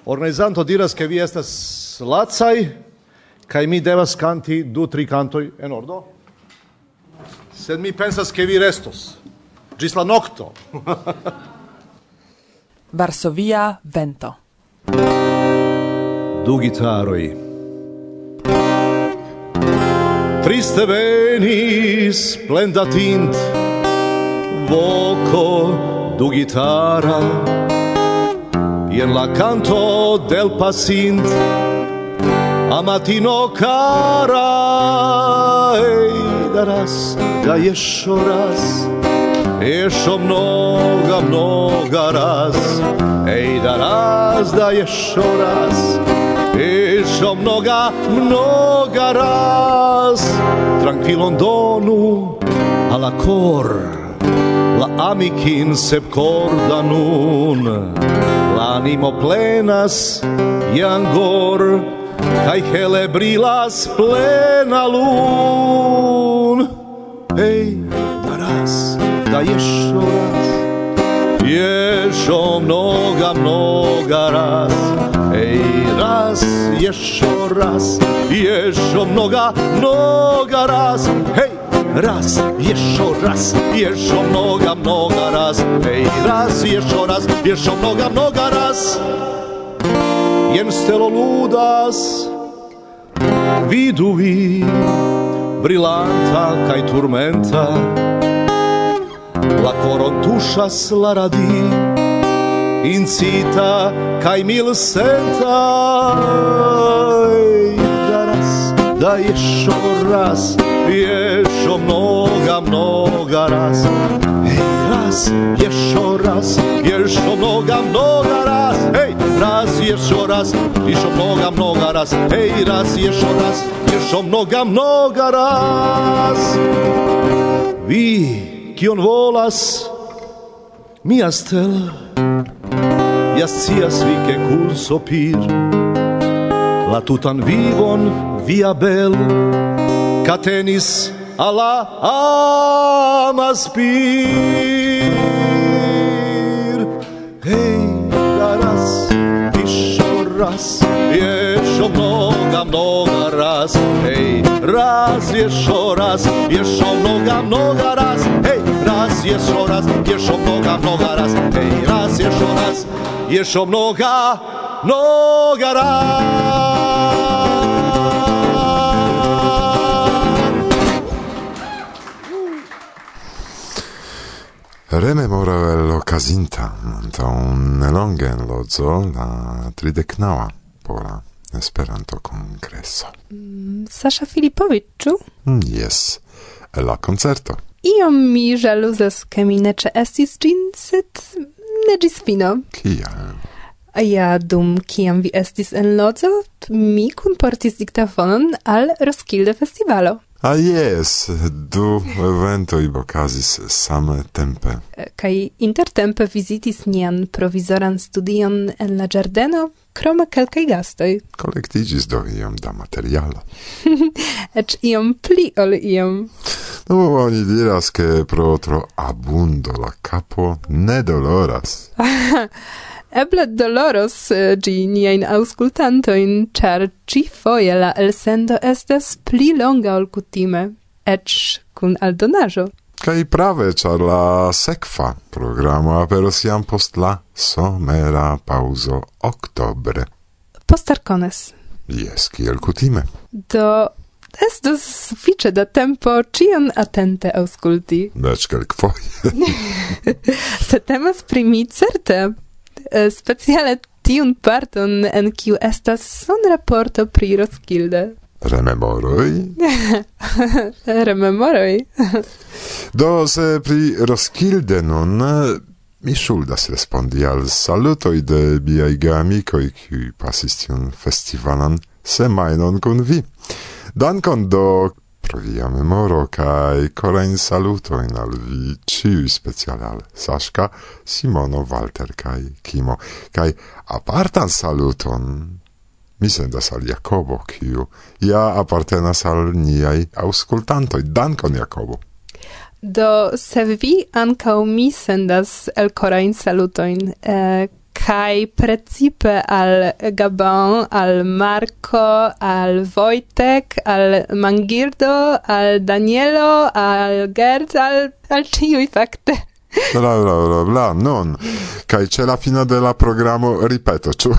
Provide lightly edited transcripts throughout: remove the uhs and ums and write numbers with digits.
Organizanto diras che vi estas lacaj, kaj mi devas kanti 2-3 kantoj en ordo. Sed mi pensas che vi restos. Ĝis la nokto. Varsovia vento. 2 gitaroj. Triste venis splenda tint, voco 2 gitara, jen la canto del passint, amatino cara, daras, da jeszcze mnoga raz, daras, da jeszcze mnoga raz, tranquilon donu alla cor, la amicin sepcorda nun, l'animo plenas iangor, kaj hele brilas plena lun. Daras, da jeszcze mnoga raz, raz, jeszcze mnoga raz, raz, jeszcze mnoga raz, raz, jeszcze mnoga raz. Jen stelo ludas, vidu vi, brilanta kaj turmenta, la coron tuŝas la radi, incita kaj milsenta. Daras, da jeszcze mnoga raz, raz, jeszcze mnoga raz, raz, jeszcze mnoga raz, raz, jeszcze mnoga raz. Vi, kion volas, mia stel, ja scias vi ke curso pir, la tutan vivon via bel, catenis alla amaspir. Daras, jeszcze mnoga raz, raz, jeszcze mnoga raz, raz, jeszcze mnoga raz, raz, jeszcze mnoga raz. Rememoro l'occasinta, to nelonge en lodzo la 39 pola Esperanto kongreso. Sasha Filipowiczu? Yes, la concerto. Iom mi żaluzas, ke mi ne ĉeestis ĝin, sed ne ĝis fino. Kial? Ja, dum kiam vi estis en lodzo, mi kunportis diktafonon al Roskilde Festivalo. Yes, 2 eventoj okazis same tempe. Kaj intertempe vizitis nian provizoran studion en la ĝardeno, krome kelkaj gastoj. Kolektiĝis do iom da materialo. Eĉ iom pli ol iom. Oni diras, ke pro tro abundo la kapo ne doloras. Eble doloros ĝi niajn aŭskultantojn, ĉar ĉi-foje la elsendo estas pli longa ol kutime, eĉ kun aldonaĵo. Kaj prave, ĉar la sekva programo aperos jam post la somera paŭzo oktobre. Postarkones. Jes, kiel kutime. Do estos sufiĉe da tempo ĉion atente aŭskulti. Eĉ kelkfoje. Se temas pri mi certe, speciale tiun parton, en kiu estas sonraporto pri Roskilde. Rememoroj? Rememoroj. Do, se pri Roskilde nun mi ŝuldas respondi al salutoj de miaj geamikoj, kiuj pasis tiun festivalan semajnon kun vi. Dankon do pro via memoro kaj korajn salutojn al vi ĉiuj, speciale al Saŝka, Simono, Walter kaj Kimo. Kaj apartan saluton mi sendas al Jakobo, kiu ja apartenas al niaj aŭskultantoj. Dankon, Jakobo. Do, se vi ankaŭ mi sendas elkorajn salutojn, kai precipe al Gabon, al Marco, al Wojtek, al Mangirdo, al Danielo, al Gerd, al ciui fakte. Bla, non. Kai c'è la fine della programo, ripeto, ciu.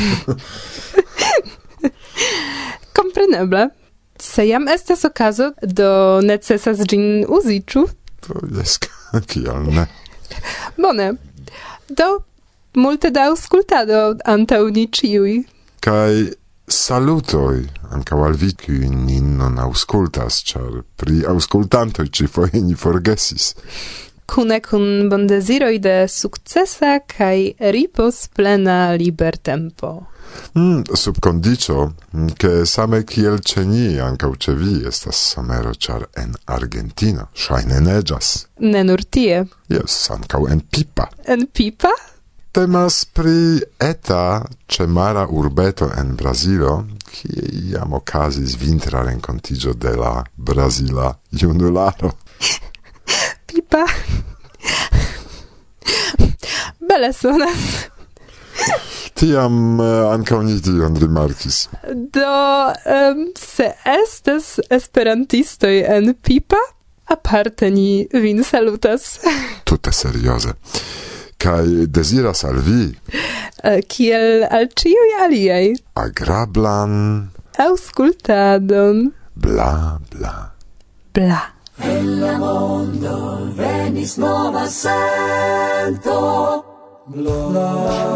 Kompreneble. Se jam estas okazo, do necesas ĝin uzi, ĉu? To jest, kial ne. Bone. Do multe da aŭskultado antaŭ ni ĉiuj. Kai salutoj ankaŭ al vi, kiuj nin non aŭskultas, ĉar pri aŭskultantoj ĉifoje ni forgesis. Kune kun bondeziroj de sukcesa kaj ripos-plena libertempo. Sub condicio, che same kiel ĉe ni ankaŭ ĉe vi estas somero, ĉar en Argentino ŝajne neĝas. Ne nur tie. Jes, ankaŭ en Pipa. En Pipa? Temas pri eta ĉemara urbeto en Brazilo, kie jam okazis vintra renkontiĝo de la brazila junularo. Pipa. Bele sonas. Tiam ankaŭ ni tion rimarkis. Do, se estas esperantistoj en Pipa, aparte ni vin salutas. Tute serioze. Kaj deziras al vi kiel al ĉiuj aliaj agrablan aŭskultadon. Bla, bla. Bla. En la mondo venis nova sento. Bla.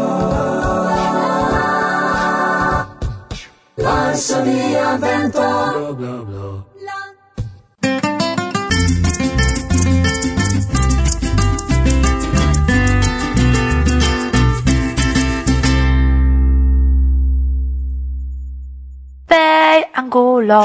Varsovia vento. Bla, bla, bla. Pei Angulo.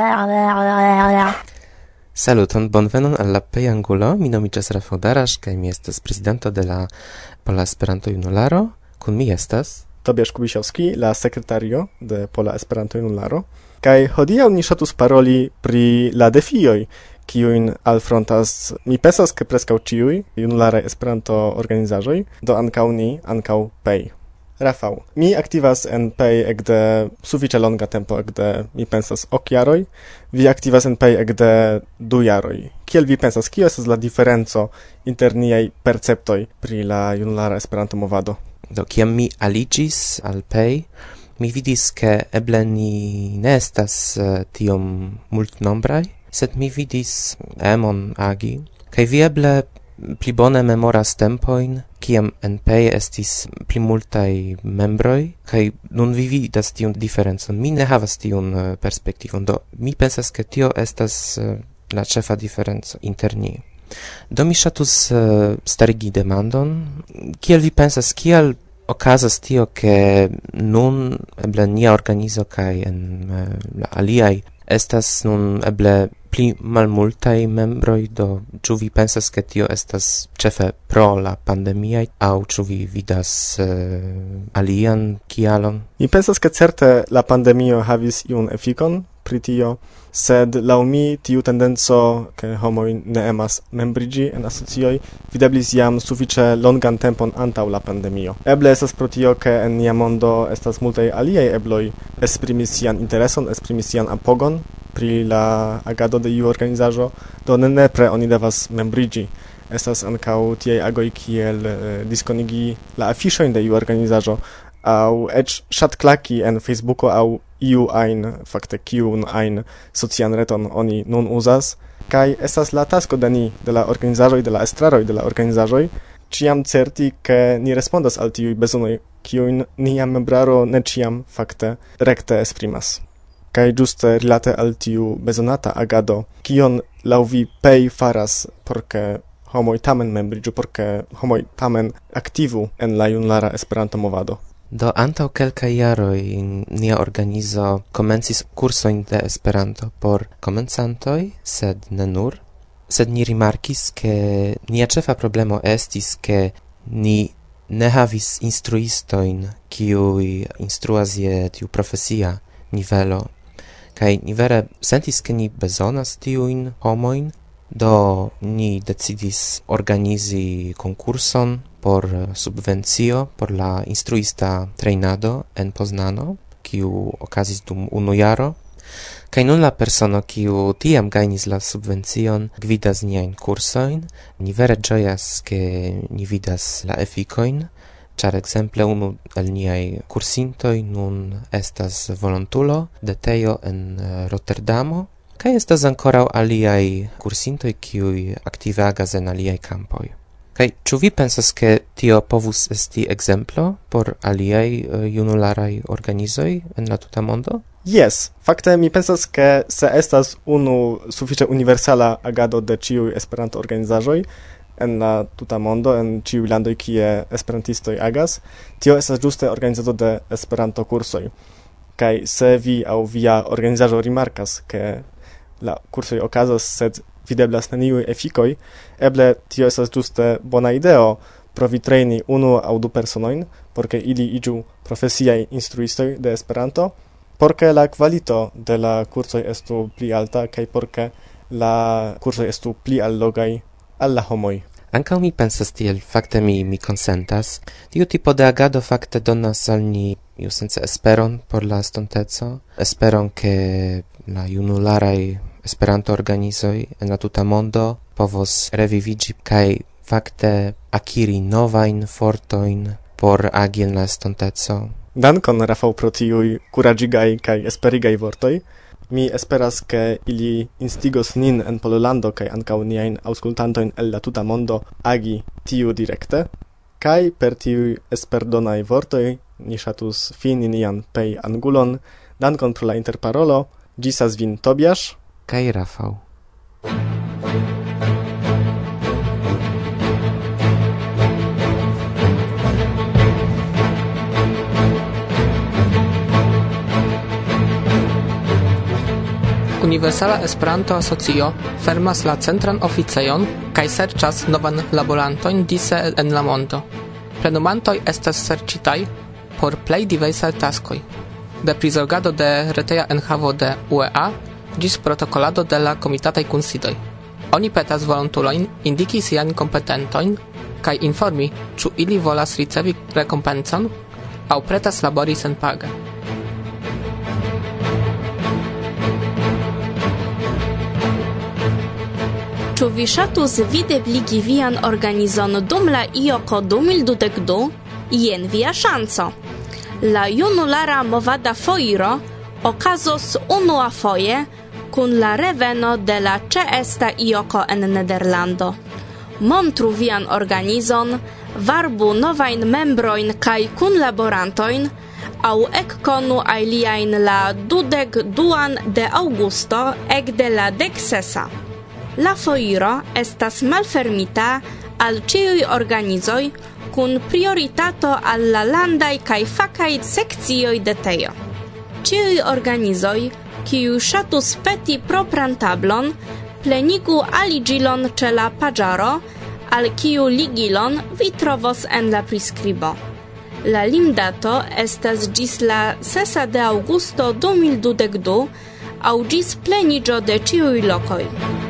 Saluton, bonvenon al la Pei Angulo. Mi nomiĝas Rafał Darasz, kaj mi estas prezidento de la Pola Esperanto-Junularo. Kun mi estas Tobiasz Kubisiowski, la sekretario de Pola Esperanto-Junularo. Kaj hodiaŭ ni ŝatus paroli pri la defioj, kiujn alfrontas, mi pensas, ke preskaŭ ĉiuj junularaj Esperanto-organizaĵoj, do ankaŭ ni, ankaŭ Pei. Rafał, mi aktivas en Pei ekde sufiĉe longa tempo, ekde mi pensas ok jaroj, vi aktivas en Pei ekde 2 jaroj. Kiel vi pensas, kio estas la diferenco inter niaj perceptoj pri la junulara Esperanto-movado? Do kiam mi aliĝis al Pei, mi vidis ke eble ni ne estas tiom multnombraj, sed mi vidis emon agi, kaj vi eble pli bone memoras tempojn, kiam en Pei estis pli multaj membroj, kaj nun vi vidas tiun diferencon. Mi ne havas tiun perspektivon, do mi pensas, ke tio estas la ĉefa diferenco inter ni. Do mi ŝatus starigi demandon, kiel vi pensas, kiel okazas tio, ke nun eble nia organizo kaj en la aliaj estas nun eble pli malmultaj membroj, do ĉu vi pensas, ke tio estas ĉefe pro la pandemia, aŭ ĉu vi vidas alian kialon? Mi pensas, ke certe la pandemio havis iun efikon pri tio, sed laŭ mi tiu tendenco, ke homoj ne emas membriĝi en asocioj, videblis jam sufiĉe longan tempon antaŭ la pandemio. Eble estas pro tio, ke en nia mondo estas multaj aliaj ebloj esprimi sian intereson, esprimi sian apogon pri la agado de iu organizaĵo, do ne nepre oni devas membriĝi. Estas ankaŭ tiaj agoj kiel diskonigi la afiŝojn de iu organizaĵo, aŭ eĉ ŝatklaki en Facebooko aŭ iu ajn, fakte kiun ajn socian reton oni nun uzas, kaj estas la tasko de ni, de la organizaĵoj, de la estraroj de la organizaĵoj, ĉiam certi, ke ni respondas al tiuj bezonoj, kiujn nia membraro ne ĉiam fakte rekte esprimas. Kaj ĝuste rilate al tiu bezonata agado, kion laŭ vi Pei faras por ke homoj tamen membriĝu, por ke homoj tamen aktivu en la junulara Esperanto-movado? Do antaŭ kelkaj jaroj nia organizo komencis kursojn de Esperanto por komencantoj, sed ne nur. Sed ni rimarkis, ke nia ĉefa problemo estis, ke ni ne havis instruistojn, kiuj instruas je tiu profesia nivelo. Kaj ni vere sentis, ke ni bezonas tiujn homojn, do ni decidis organizi konkurson por subvencio por la instruista treinado en Poznano, kiu okazis dum 1 jaro. Kaj nun la persono, kiu tiam gajnis la subvencion, gvidas niajn kursojn. Ni vere ĝojas, ke ni vidas la efikojn, ĉar ekzemple unu el niaj kursintoj nun estas volontulo de Tejo en Rotterdamo, kaj estas ankoraŭ aliaj kursintoj, kiuj aktive agas en aliaj kampoj. Kaj ĉu vi pensas, ke tio povus esti ekzemplo por aliaj junularaj organizoj en la tuta mondo? Yes, fakte mi pensas, ke se estas unu sufiĉe universala agado de ĉiuj Esperanto-organizaĵoj en la tuta mondo, en ĉiuj landoj, kie esperantistoj agas, tio estas ĝuste organizado de Esperanto-kursoj. Kaj se vi aŭ via organizaĵo rimarkas, ke la kursoj okazas, sed videblas neniuj efikoj, eble tio estas ĝuste bona ideo provi trejni 1 aŭ 2 personojn, por ke ili iĝu profesiaj instruistoj de Esperanto, por ke la kvalito de la kursoj estu pli alta kaj por ke la kursoj estu pli allogaj al la homoj. Ankaŭ mi pensas tiel, fakte mi konsentas. Tiu tipo de agado fakte donas al ni iusence esperon por la estonteco, esperon ke la junularaj Esperanto-organizoj en la tuta mondo povos reviviĝi kaj fakte akiri novajn fortojn por agi en la estonteco. Dankon, Rafał, pro tiuj kuraĝigaj kaj esperigaj vortoj. Mi esperas, ke ili instigos nin en Pollando kaj ankaŭ niajn aŭskultantojn el la tuta mondo agi tiu direkte. Kaj per tiuj esperdonaj vortoj ni ŝatus fini nian pej-angulon. Dankon pro la interparolo. Ĝisas vin Tobiasz kaj Rafał. Universala Esperanto Asocio fermas la centran oficejon kaj serĉas novan laborantojn dise en la mondo. Plenumantoj estas serĉitaj por plej diversaj taskoj, de prizorgado de reteja enhavo de UEA ĝis protokolado de la komitataj kunsidoj. Oni petas volontulojn indiki siajn kompetentojn kaj informi, ĉu ili volas ricevi rekompencon aŭ pretas labori senpage. Ĉu vi ŝatus videbligi vian organizon dum la IOKO 2022? Jen via ŝanco. La junulara movada foiro okazos unuafoje kun la reveno de la ĉeesta IOKO en Nederlando. Montru vian organizon, varbu novajn membrojn kaj kunlaborantojn, aŭ ekkonu aliajn la 22 de aŭgusto ekde la 16. La foiro estas malfermita al ĉiuj organizoj kun prioritato al la landaj kaj fakaj sekcioj de Tejo. Ĉiuj organizoj, kiu ŝatus peti propran tablon, plenigu aliĝilon ĉe la paĝaro, al kiu ligilon vi trovos en la priskribo. La limdato estas ĝis la 6 de aŭgusto 2022 aŭ ĝis pleniĝo de ĉiuj lokoj.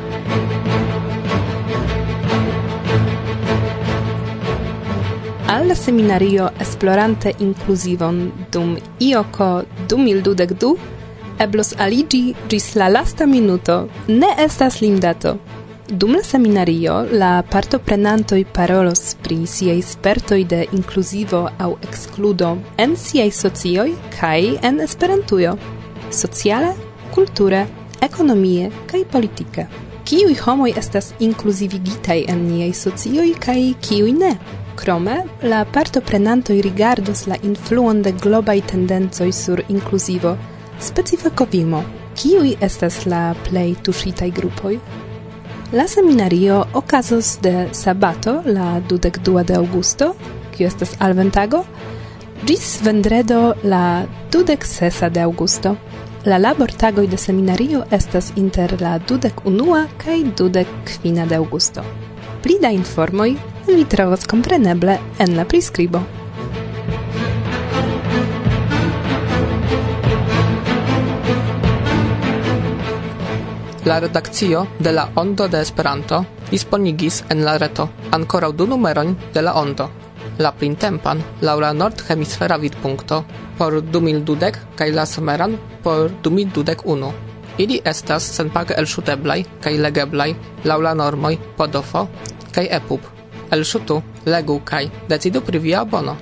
Al la seminario esplorante inclusivon dum IOKO 2022 eblos aliĝi ĝis la lasta minuto, ne estas limdato. Dum la seminario la partoprenantoj parolos pri siaj spertoj de inkluzivo aŭ ekskludo en siaj socioj kaj en Esperantujo, sociale, kulture, ekonomie kaj politike. Kiuj homoj estas inkluzivigitaj en niaj socioj kaj kiuj ne? Krome, la partoprenantoj rigardos la influon de globaj tendencoj sur inkluzivo, specife vimo, kiuj estas la plej tuŝitaj grupoj. La seminario okazos de sabato, la 22 de aŭgusto, kiu estas alventago, ĝis vendredo la 26 de aŭgusto. La labortagoj de seminario estas inter la 21 kaj 25 de aŭgusto. Pli da informoj vi trovos kompreneble en la priskribo. La redakcio de la Ondo de Esperanto disponigis en la reto ankoraŭ 2 numerojn de la Ondo. La printempan laŭ la nordhemisfera vidpunkto por 2020 kaj la someran por 2021. Ili estas senpage elŝuteblaj kaj legeblaj laŭ la normoj Podofo kaj EPUB. Elŝutu, legu kaj decidu pri via abono.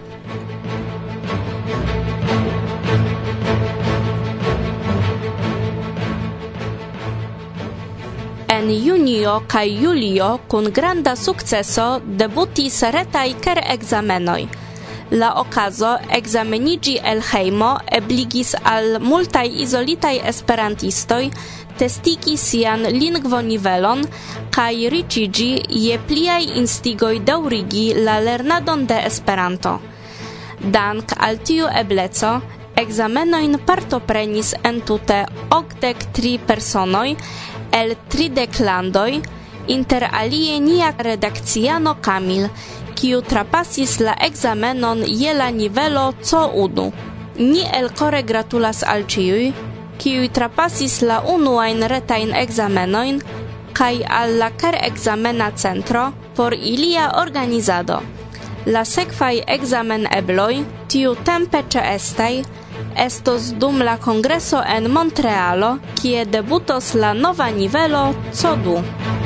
En junio kaj julio kun granda sukceso debutis retaj ker-ekzamenoj. La okazo ekzameniĝi el hejmo ebligis al multaj izolitaj esperantistoj testigi sian lingvonivelon kaj riĉiĝi je pliaj instigoj daŭrigi la lernadon de Esperanto. Dank al tiu ebleco, ekzamenojn partoprenis entute 83 personoj el 30 landoj, inter alie nia redakciano Kamil, kiu trapasis la ekzamenon je la nivelo C1. Ni elkore gratulas al ĉiuj, kiuj trapasis la unuajn retajn ekzamenojn, kaj al la ker-ekzamena centro por ilia organizado. La sekvaj ekzamenebloj, tiutempe ĉeestaj, estos dum la kongreso en Montrealo, kie debutos la nova nivelo C2.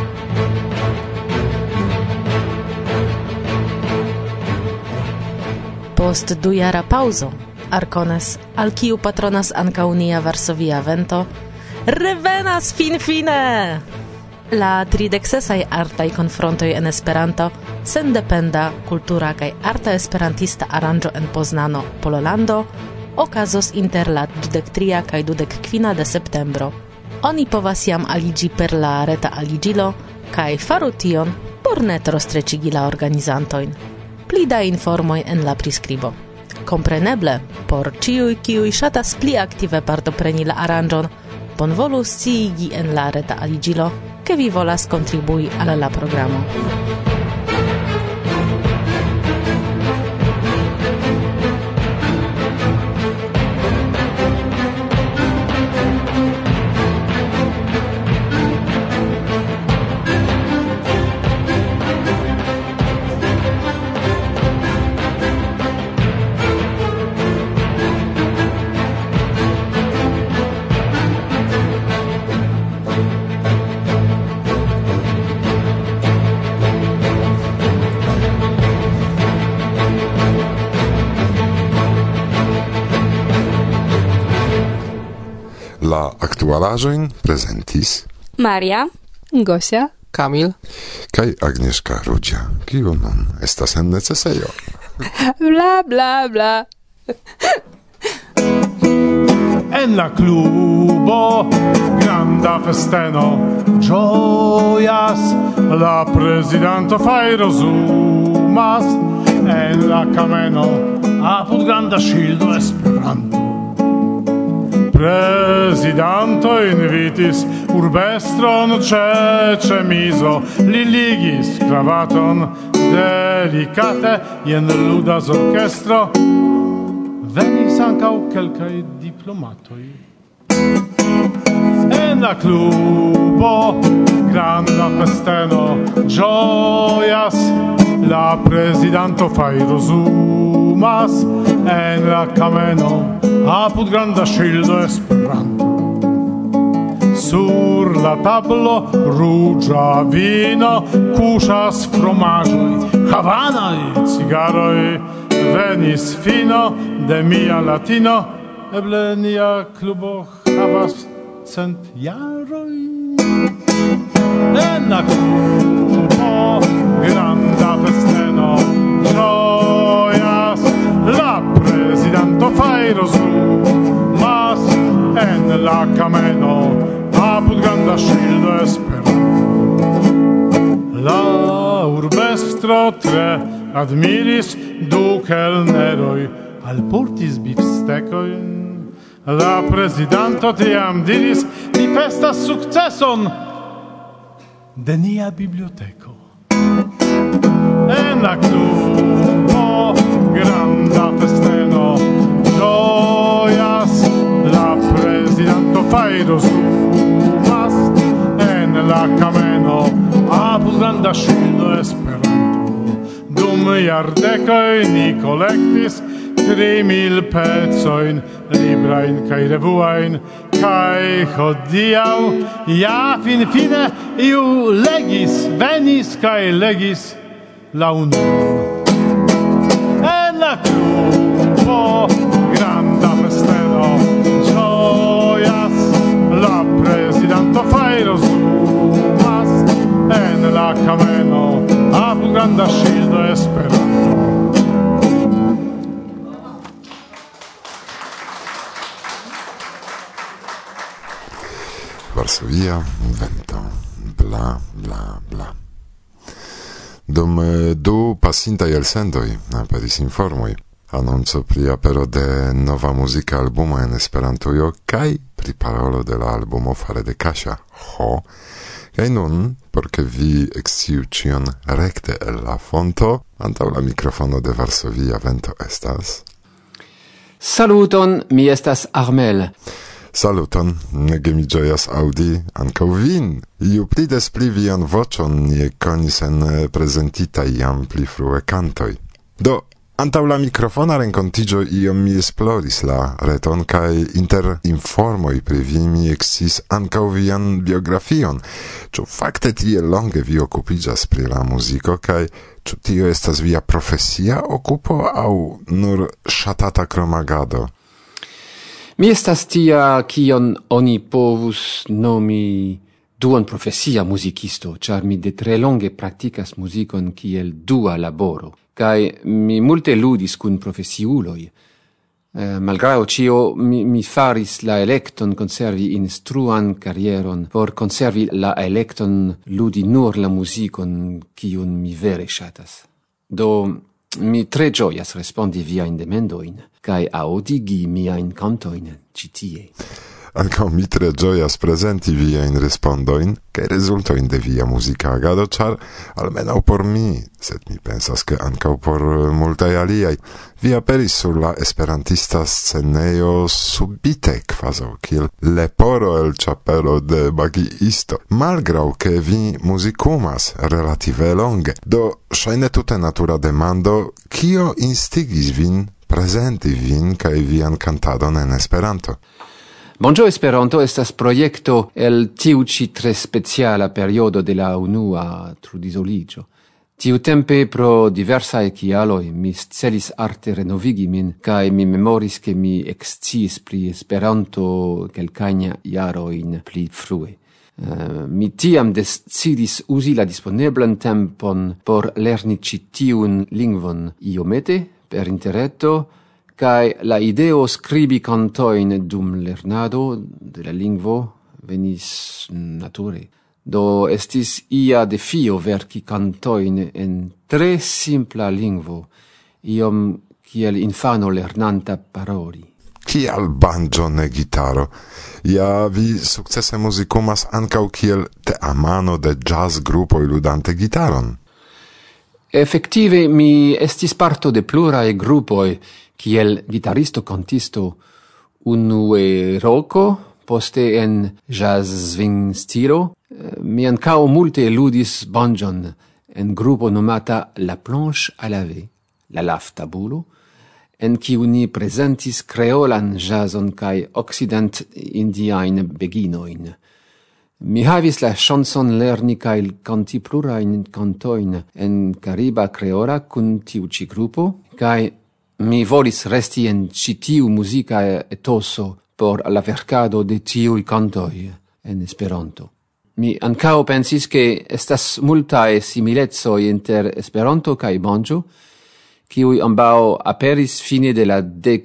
Post 2-jara pauzo, Arcones, al kiu patronas ankaŭ nia Varsovia Vento, revenas finfine! La 36 artaj konfrontoj en Esperanto, sendependa, kultura kaj arta esperantista aranĝo en Poznano, Pollando, okazos inter la 23 kaj 25 de septembro. Oni povas jam aliĝi per la reta aliĝilo kaj faru tion por ne tro streĉigi la organizantojn. Pli da informoj en la priskribo. Kompreneble, por ĉiuj, kiuj ŝatas pli aktive partopreni la aranĝon, bonvolu sciigi en la reta aliĝilo, ke vi volas kontribui al la programo. La aktualaĵojn prezentis Maria, Gosia, Kamil kaj Agnieszka Rudzia, kiu nun estas en necesejo. Bla, bla, bla. En la klubo granda festeno ĝojas, la prezidanto fajrozumas en la kameno apud granda ŝildo Esperanto. Prezidanto invitis urbestron ĉe ĉemizo, li ligis kravaton delikate, jen ludas orkestro, venis ankaŭ kelkaj diplomatoj. En la klubo granda festeno ĝojas, la prezidanto fajrozumas en la kameno apud granda ŝildo Esperanto. Sur la tablo ruĝa vino, kuŝas fromaĝoj, havanoj, cigaroj, venis fino de mia latino, eble nia klubo havas 100 jaroj. En la klubo granda festeno ĝojas, la prezidanto fajrozumas en la kameno apud granda ŝildo Esperanto. La urbestro tre admiris, du kelneroj alportis bifstekojn. La prezidanto tiam diris: "Ni festas sukceson de nia biblioteko." En la klubo granda festeno ĝojas, la prezidanto fajrozumas la cameno apud granda ŝildo Esperanto. Dum jardekoj ni kolektis 3,000 pecojn, librajn kaj revuajn, kaj hodiaŭ ja finfine iu venis kaj legis la unua. En la klubo granda festeno ĝojas, la prezidanto fajrozumas en la kameno apud granda ŝildo Esperanto. Varsovia vento, bla, bla, bla. Dum du pasintaj elsendoj aperis informoj, anonco pri apero de nova muzika albumo en Esperantujo kaj pri parolo de la albumo fare de Kasia, ho. Kaj nun, por ke vi eksciu ĉion rekte el la fonto, antaŭ la mikrofono de Varsovia vento estas. Saluton, mi estas Armel. Saluton, nege mi ĝojas aŭdi ankaŭ vin. Iu pli des pli vian voĉon ni ekkonis en prezentitaj jam pli frue kantoj. Do, antaŭ la mikrofona renkontiĝo iom mi esploris la reton kaj inter informoj pri vi mi eksciis ankaŭ vian biografion. Ĉu fakte tiel longe vi okupiĝas pri la muziko kaj ĉu tio estas via profesia okupo aŭ nur ŝatata kromagado? Mi estas tia, kion oni povus nomi duon profesia musikisto, ĉar mi de tre longe praktikas muzikon kiel dua laboro, kaj mi multe ludis kun profesiuloj. Malgraŭ ĉio, mi faris la elekton konservi instruan karieron por konservi la elekton ludi nur la muzikon, kiun mi vere ŝatas. Do, mi tre ĝojas respondi viajn demandojn kaj aŭdigi miajn kantojn ĉi tie. Ankaŭ mi tre ĝojas prezenti viajn respondojn kaj rezultojn de via muzika agado, ĉar almenaŭ por mi, sed mi pensas ke ankaŭ por multaj aliaj, vi aperis sur la esperantista scenejo subite, kvazaŭ kiel leporo el ĉapelo de bagiisto, malgraŭ ke vi muzikumas relative longe. Do ŝajne tute natura demando, kio instigis vin prezenti vin kaj vian kantadon en Esperanto? Bonjo Esperanto estas projekto el tiu ĉi tre speciala periodo de la unua trudizoliĝo. Tiutempe pro diversaj kialoj mi celis arte renovigi min kaj mi memoris ke mi eksciis pri Esperanto kelkajn jarojn pli frue. Mi tiam decidis uzi la disponeblan tempon por lerni ĉi tiun lingvon iomete per interreto, kaj la ideo skribi kantojn dum lernado de la lingvo venis nature. Do estis ia defio verki kantojn en tre simpla lingvo, iom kiel infano lernanta paroli. Kial banjo ne gitaro? Ja vi sukcese muzikumas ankaŭ kiel teamano de jazz-grupoj ludante gitaron. Efektive mi estis parto de pluraj grupoj, kiel gitaristo kantisto, unue roko, poste en jazz swing stilo. Mi ankaŭ multe ludis banjon en grupo nomata La Planche à laver, la lavtabulo, en kiu ni prezentis kreolan jazzon kaj okcident-indiajn beginojn. Mi havis la ŝancon lerni kaj kanti plurajn kantojn en kariba kreola kun tiu ĉi grupo, kaj mi volis resti en ĉi tiu muzika etoso por la verkado de tiuj kantoj en Esperanto. Mi ankaŭ pensis ke estas multaj similecoj inter Esperanto kaj banjo, kiuj ambaŭ aperis fine de la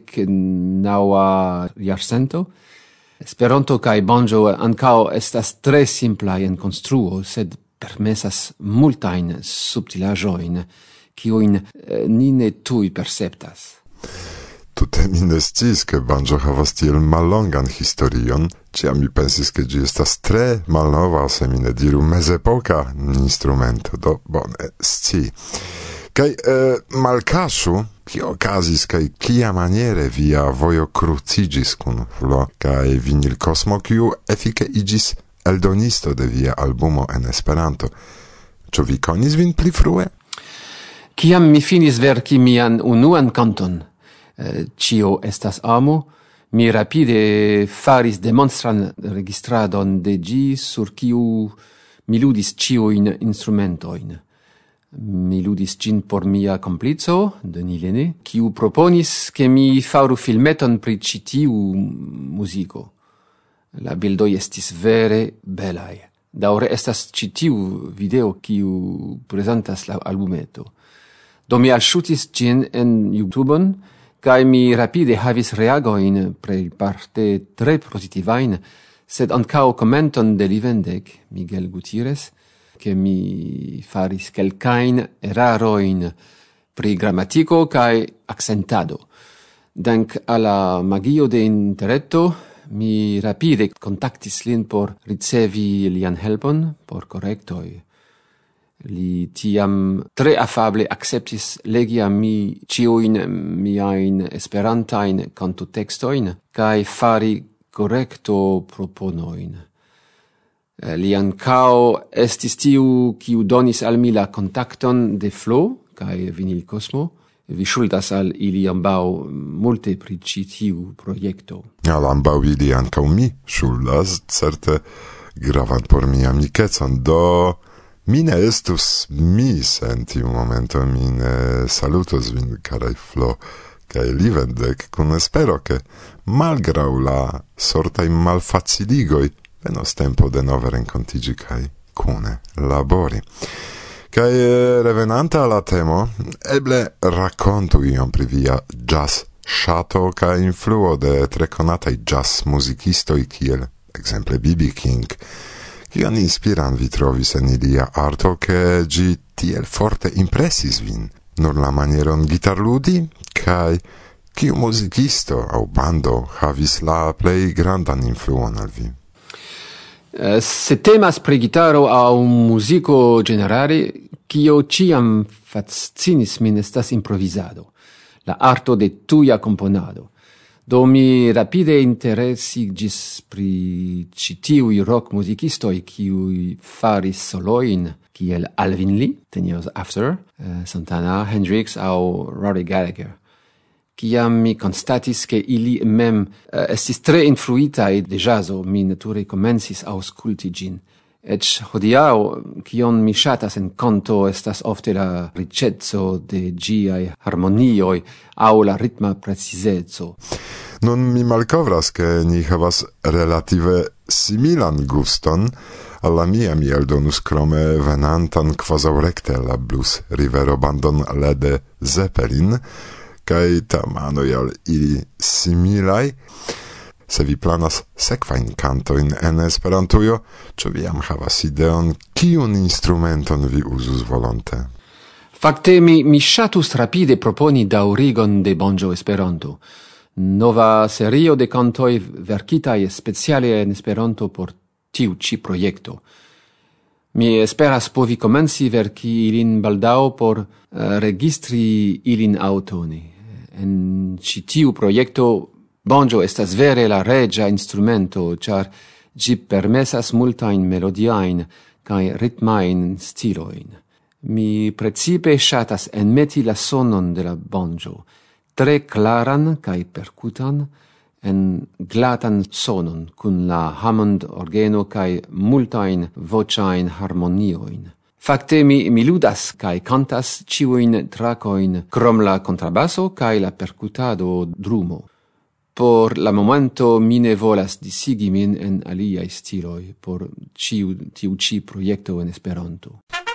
19. jarcento. Esperanto kaj banjo ankaŭ estas tre simplaj en konstruo, sed permesas multajn subtilaĵojn, kiujn ni ne tuj perceptas. Tute mi ne sciis, ke banjo havas tiel mallongan historion, ĉiam mi pensis, ke ĝi estas tre malnova, se mi ne diru mezepoka instrumento, do bone scii. Kaj malkaŝu, kio okazis kaj kiamaniere via vojo kruciĝis kun Flo kaj Vinil Kosmo, kiu efike iĝis eldonisto de via albumo en Esperanto. Ĉu vi konis vin pli frue? Kiam mi finis verki mian unuan kanton, Cio estas amo, mi rapide faris demonstran registradon de ĝi, sur kiu mi ludis ĉiujn instrumentojn. Mi ludis ĝin por mia komplico, Denis Lene, kiu proponis ke mi faru filmeton pri ĉi tiu muziko. La bildoj estis vere belaj. Daŭre estas ĉi tiu video kiu prezentas la albumeto. Do mi alŝutis ĝin en YouTubeon, kaj mi rapide havis reagojn plejparte tre pozitivajn, sed ankaŭ komenton de Livendek, Miguel Gutierrez, che mi faris kelkajn erarojn pri gramatiko kaj accentado. Dank alla magio de interreto, mi rapide kontaktis lin por ricevi lian helpon por korektoj. Li tiam tre afable acceptis legi a mi ĉiujn miajn esperantajn kantotekstojn kaj fari korekto proponojn. Li ankaŭ estis tiu kiu donis al mi la kontakton de Flo kaj Vinyl Cosmo. Vi ŝuldas al ili ambaŭ multe pri ĉi tiu projekto. Al ambaŭ ili ankaŭ mi ŝuldas, certe gravan por mi amikecon. Do mi ne estus mi, se en tiu momento mi ne salutos vin, karaj Flo kaj Livendek, kun espero, ke malgraŭ la sortaj malfaciligoj venos tempo de nove renkontiĝi kaj kune labori. Kaj revenanta la temo, eble rakontu iom pri via jazz ŝato kaj influo de tre konataj jazz muzikistoj kiel ekzemple B.B. King. Kion inspiran vi trovis en ilia arto, ke ĝi tiel forte impresis vin? Nur la manieron gitarludi kaj kiu muzikisto aŭ bando havis la plej grandan influon al vi? Se temas pri gitaro aŭ muziko ĝenerale, kio ĉiam fascinis min estas improvizado, la arto de tuja komponado. Do mi rapide interesiĝis pri ĉi tiuj rock-muzikistoj, kiuj faris solojn, kiel Alvin Lee, 10 Years After, Santana, Hendrix aŭ Rory Gallagher. Kiam mi konstatis ke ili mem estis tre influitaj de ĵazo, mi nature komencis aŭskulti ĝin. Eĉ hodiaŭ, kion mi ŝatas en kanto, estas ofte la riĉeco de ĝiaj harmonioj aŭ la ritma precizeco. Nun mi malkovras, ke ni havas relative similan guston. Al la mia mi eldonus krome venantan kvazaŭ rekte la blues rivero bandon Led Zeppelin, kaj tamanoj al ili similaj. Se vi planas sekvajn kantojn en Esperantujo, ĉu vi jam havas ideon, kiun instrumenton vi uzus volonte? Fakte mi ŝatus rapide proponi daŭrigon de Bonĝo Esperanto. Nova serio de kantoj verkitaj speciale en Esperanto por tiu ĉi projekto. Mi esperas povi komenci verki ilin baldaŭ por registri ilin aŭtone. En ĉi tiu projekto Bonĝo estas vere la reĝa instrumento, ĉar ĝi permesas multajn melodiajn kaj ritmajn stilojn. Mi precipe ŝatas enmeti la sonon de la banjo, tre klaran kaj perkutan, en glatan sonon kun la Hammond orgeno kaj multajn voĉajn harmoniojn. Fakte mi ludas kaj kantas ĉiujn trakojn krom la kontrabaso kaj la perkutado drumo. Por la momento mi ne volas disigi min en aliaj stiloj por tiu ĉi projekto en Esperanto.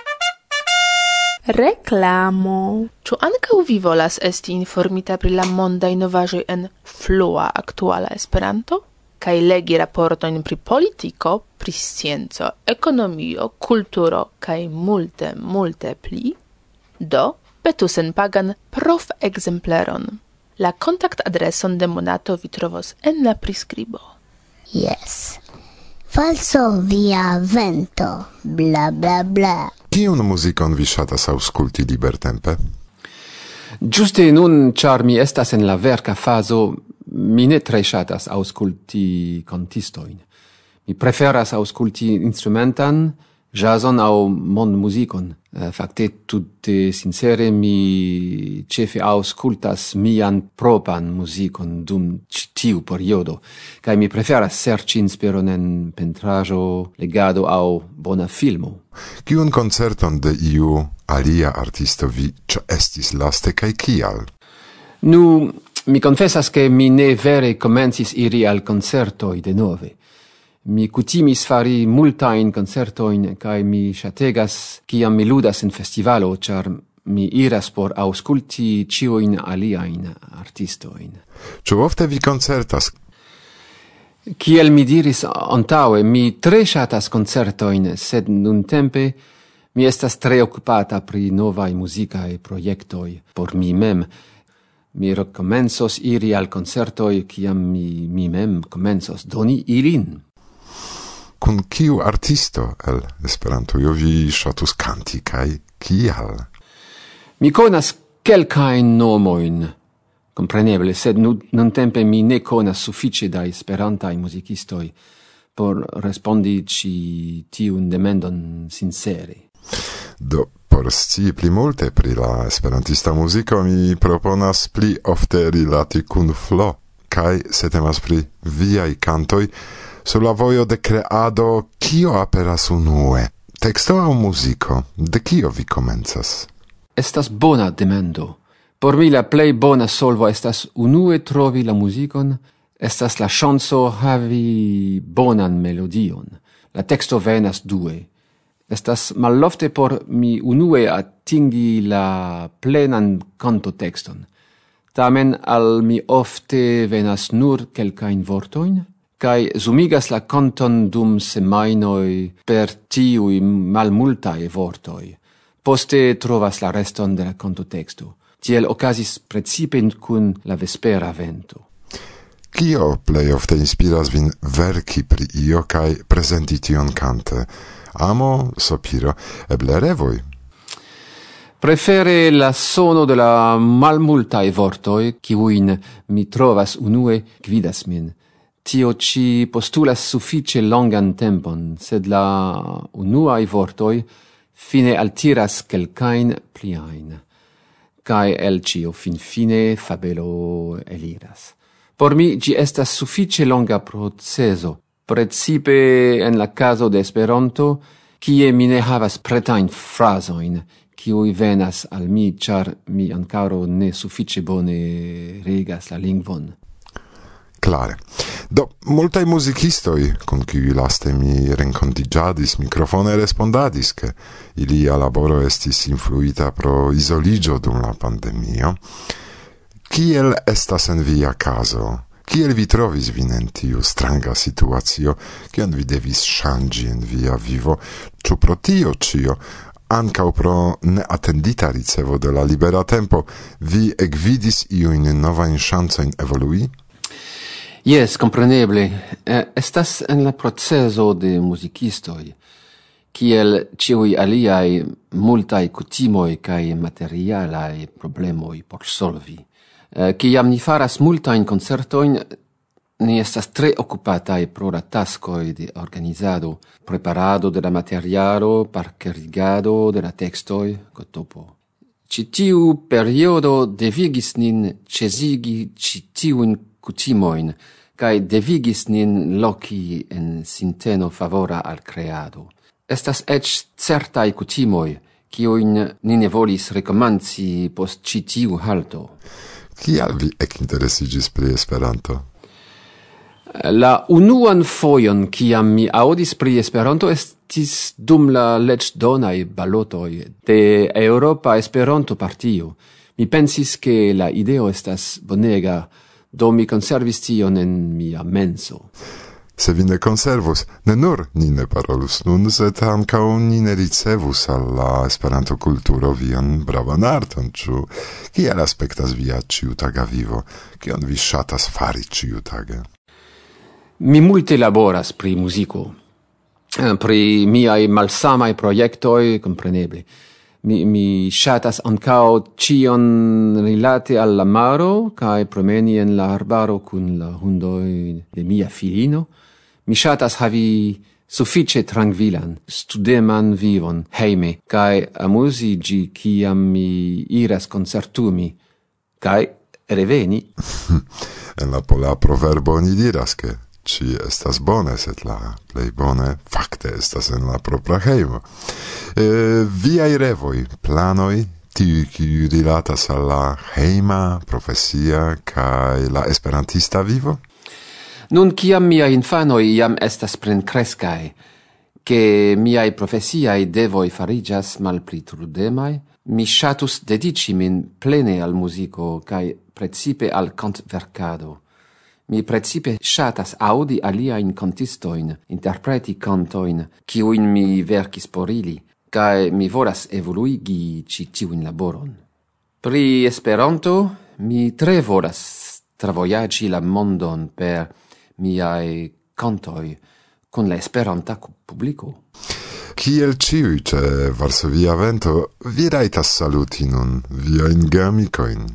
Reklamo. Ĉu ankaŭ vi volas esti informita pri la mondaj novaĵoj en flua aktuala Esperanto? Kaj legi raportojn pri politiko, pri scienco, ekonomio, kulturo kaj multe, multe pli? Do, petu senpagan prof-ekzempleron. La kontakt-adreson de Monato vi trovos en la priskribo. Yes. Falso via vento, bla bla bla. Kiun muzikon vi ŝatas aŭskulti libertempe? Ĝuste nun, ĉar mi estas en la verka fazo, mi ne tre ŝatas aŭskulti kantistojn. Mi preferas ausculti instrumentan, jazzon au mon musicon. Fakte tutte sincere mi cefe auscultas mian propan musicon dum tiu periodo, kai mi preferas serci inspiron en pentrajo, legado au bona filmo. Kiun concerton de iu alia artisto vi estis laste kai kial? Nu, mi confessas che mi ne vere comencis iri al concertoi de nove. Mi cutimis fari multain concertoin, cae mi chategas ciam mi ludas in festivalo, char mi iras por ausculti cioin aliain artistoin. Ciu ofte vi concertas? Ciel mi diris antaue, mi tre chatas concertoin, sed nun tempe mi estas tre occupata pri novai musicae proiectoi por mi mem. Mi recomensos iri al concertoi ciam mi mem comensos doni ilin. Kun kiu artisto el Esperantujo vi ŝatus kanti kaj kial? Mi konas kelkajn nomoin, kompreneble, sed nuntempe mi ne konas sufiĉe da esperantaj muzikistoj por respondi ĉi tiun demandon sincere. Do por scii pli multe pri la esperantista muziko, mi proponas pli ofte rilati kun Flo, kaj se temas pri viaj kantoj, sur la vojo de creado, kio aperas unue? Texto au musico? De kio vi komencas? Estas bona demando. Por mi la plej bona solvo estas unue trovi la muzikon, estas la ŝanco havi bonan melodion. La teksto venas due. Estas malofte por mi unue atingi la plenan kantotekston. Tamen al mi ofte venas nur kelkajn vortojn, kai sumigas la kanton dum semajnoj per tiuj malmultaj vortoj. Poste trovas la reston de la kantoteksto. Tiel okazis precipe kun la vespera vento. Kio plej ofte inspiras vin verki pri io kaj prezenti tion kante? Amo, sopiro, eble revoj? Prefere la sono de la malmultaj vortoj, kiujn mi trovas unue, gvidas min. Tio ci postulas suffice longan tempon, sed la unuae vortoi fine altiras kelkain pliain, cae el cio fine fabelo eliras. Por mi gi estas suffice longa proceso, precipe en la caso de Esperanto, kie mi ne havas pretain frasoin, kiui venas al mi, char mi ancaro ne suffice bone regas la lingvon. Clare. Do, multaj muzikistoj, kun kiuj laste mi renkontiĝadis, mikrofone respondadis, ke ilia laboro estis influita pro izoliĝo dum la pandemio. Kiel estas en via caso? Kiel vi trovis vin en tiu stranga situacio, kion vi devis ŝanĝi en via vivo? Ĉu pro tio ĉio, ankaŭ pro neatendita ricevo de la libera tempo, vi ekvidis iujn novajn ŝancojn evolui? Yes, compreneble. Estas en la proceso de muzikistoj, kiel ĉiuj aliaj multaj kutimoj kaj materialaj problemoj por solvi. Kiam ni faras multajn koncertojn, ni estas tre okupataj pro la taskoj de organizado, preparado de la materialo, parkerigado de la tekstoj, gotopo. Ĉi tiu periodo devigis nin ĉesigi ĉi tiujn kutimojn, kai devigis nin loki en sinteno favora al creado. Estas ec certai kutimoj, kiujn ni ne volis rekomanci post ĉi tiu halto. Kial vi ekinteresiĝis pri Esperanto? La unuan fojon, kiam mi aŭdis pri Esperanto, estis dum la leĝdonaj balotoj de Eŭropa Esperanto-partio. Mi pensis, ke la ideo estas bonega, do mi conservis tion en mia menso. Se vi ne conservus, ne nur ni ne parolus nun, sed ankaŭ ni ne ricevus al la Esperanto-kulturo vian bravan arton, ĉu kiel aspektas via ĉiutaga vivo? Kion vi ŝatas fari ĉiutage? Mi multe laboras pri muziko, pri miaj malsamaj projektoj, kompreneble. Mi ŝatas ankaŭ ĉion rilate al la maro kaj promeni en la arbaro kun la hundoj de mia filino. Mi ŝatas havi sufiĉe trankvilan studeman vivon hejme kaj amuziĝi kiam mi iras koncertumi kaj reveni. En la pola proverbo ni diras ke ci estas bone, sed la plej bone fakte estas en la propra hejmo. Viaj revoj, planoj, tiuj kiuj rilatas al la hejma, profesia kaj la esperantista vivo? Nun, kiam miaj infanoj jam estas plenkreskaj, ke miaj profesiaj devoj fariĝas malpli trudemaj, mi ŝatus dediĉi min plene al muziko kaj precipe al kantverkado. Mi precipe ŝatas aŭdi aliajn kantistojn interpreti kantojn, kiujn mi verkis por ili, kaj mi volas evoluigi ĉi tiun laboron. Pri Esperanto mi tre volas travojaĝi la mondon per miaj kantoj kun la esperanta publiko. Kiel ĉiuj ĉe Varsovia Vento, vi rajtas saluti nun viajn geamikojn.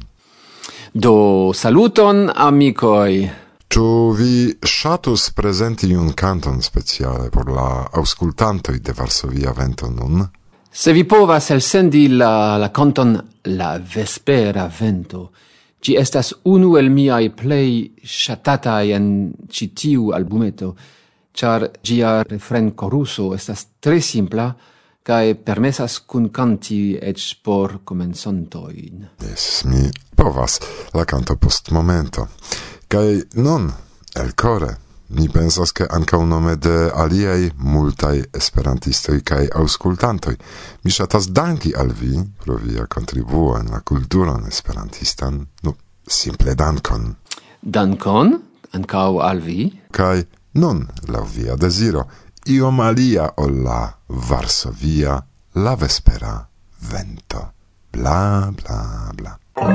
Do saluton, amikoj! Ĉu vi ŝatus prezenti iun kanton speciale por la aŭskultantoj de Varsovia Vento nun? Se vi povas elsendi la kanton La Vespera Vento, ĝi estas unu el miaj plej ŝatataj en ĉi tiu albumeto, ĉar ĝia refrenkoruso estas tre simpla kaj permesas kunkanti eĉ por komencantojn. Jes, mi povas la kanto post momento. Kaj nun, el core, mi pensas ke ankaŭ nome de aliaj multaj esperantistoj kaj aŭskultantoj, mi ŝatas danki al vi pro via kontribuo en la kulturon esperantistan. Simple dankon. Dankon, ankaŭ al vi. Kaj nun, laŭ via deziro, iom alia ol la Varsovia La Vespera Vento. Bla, bla, bla.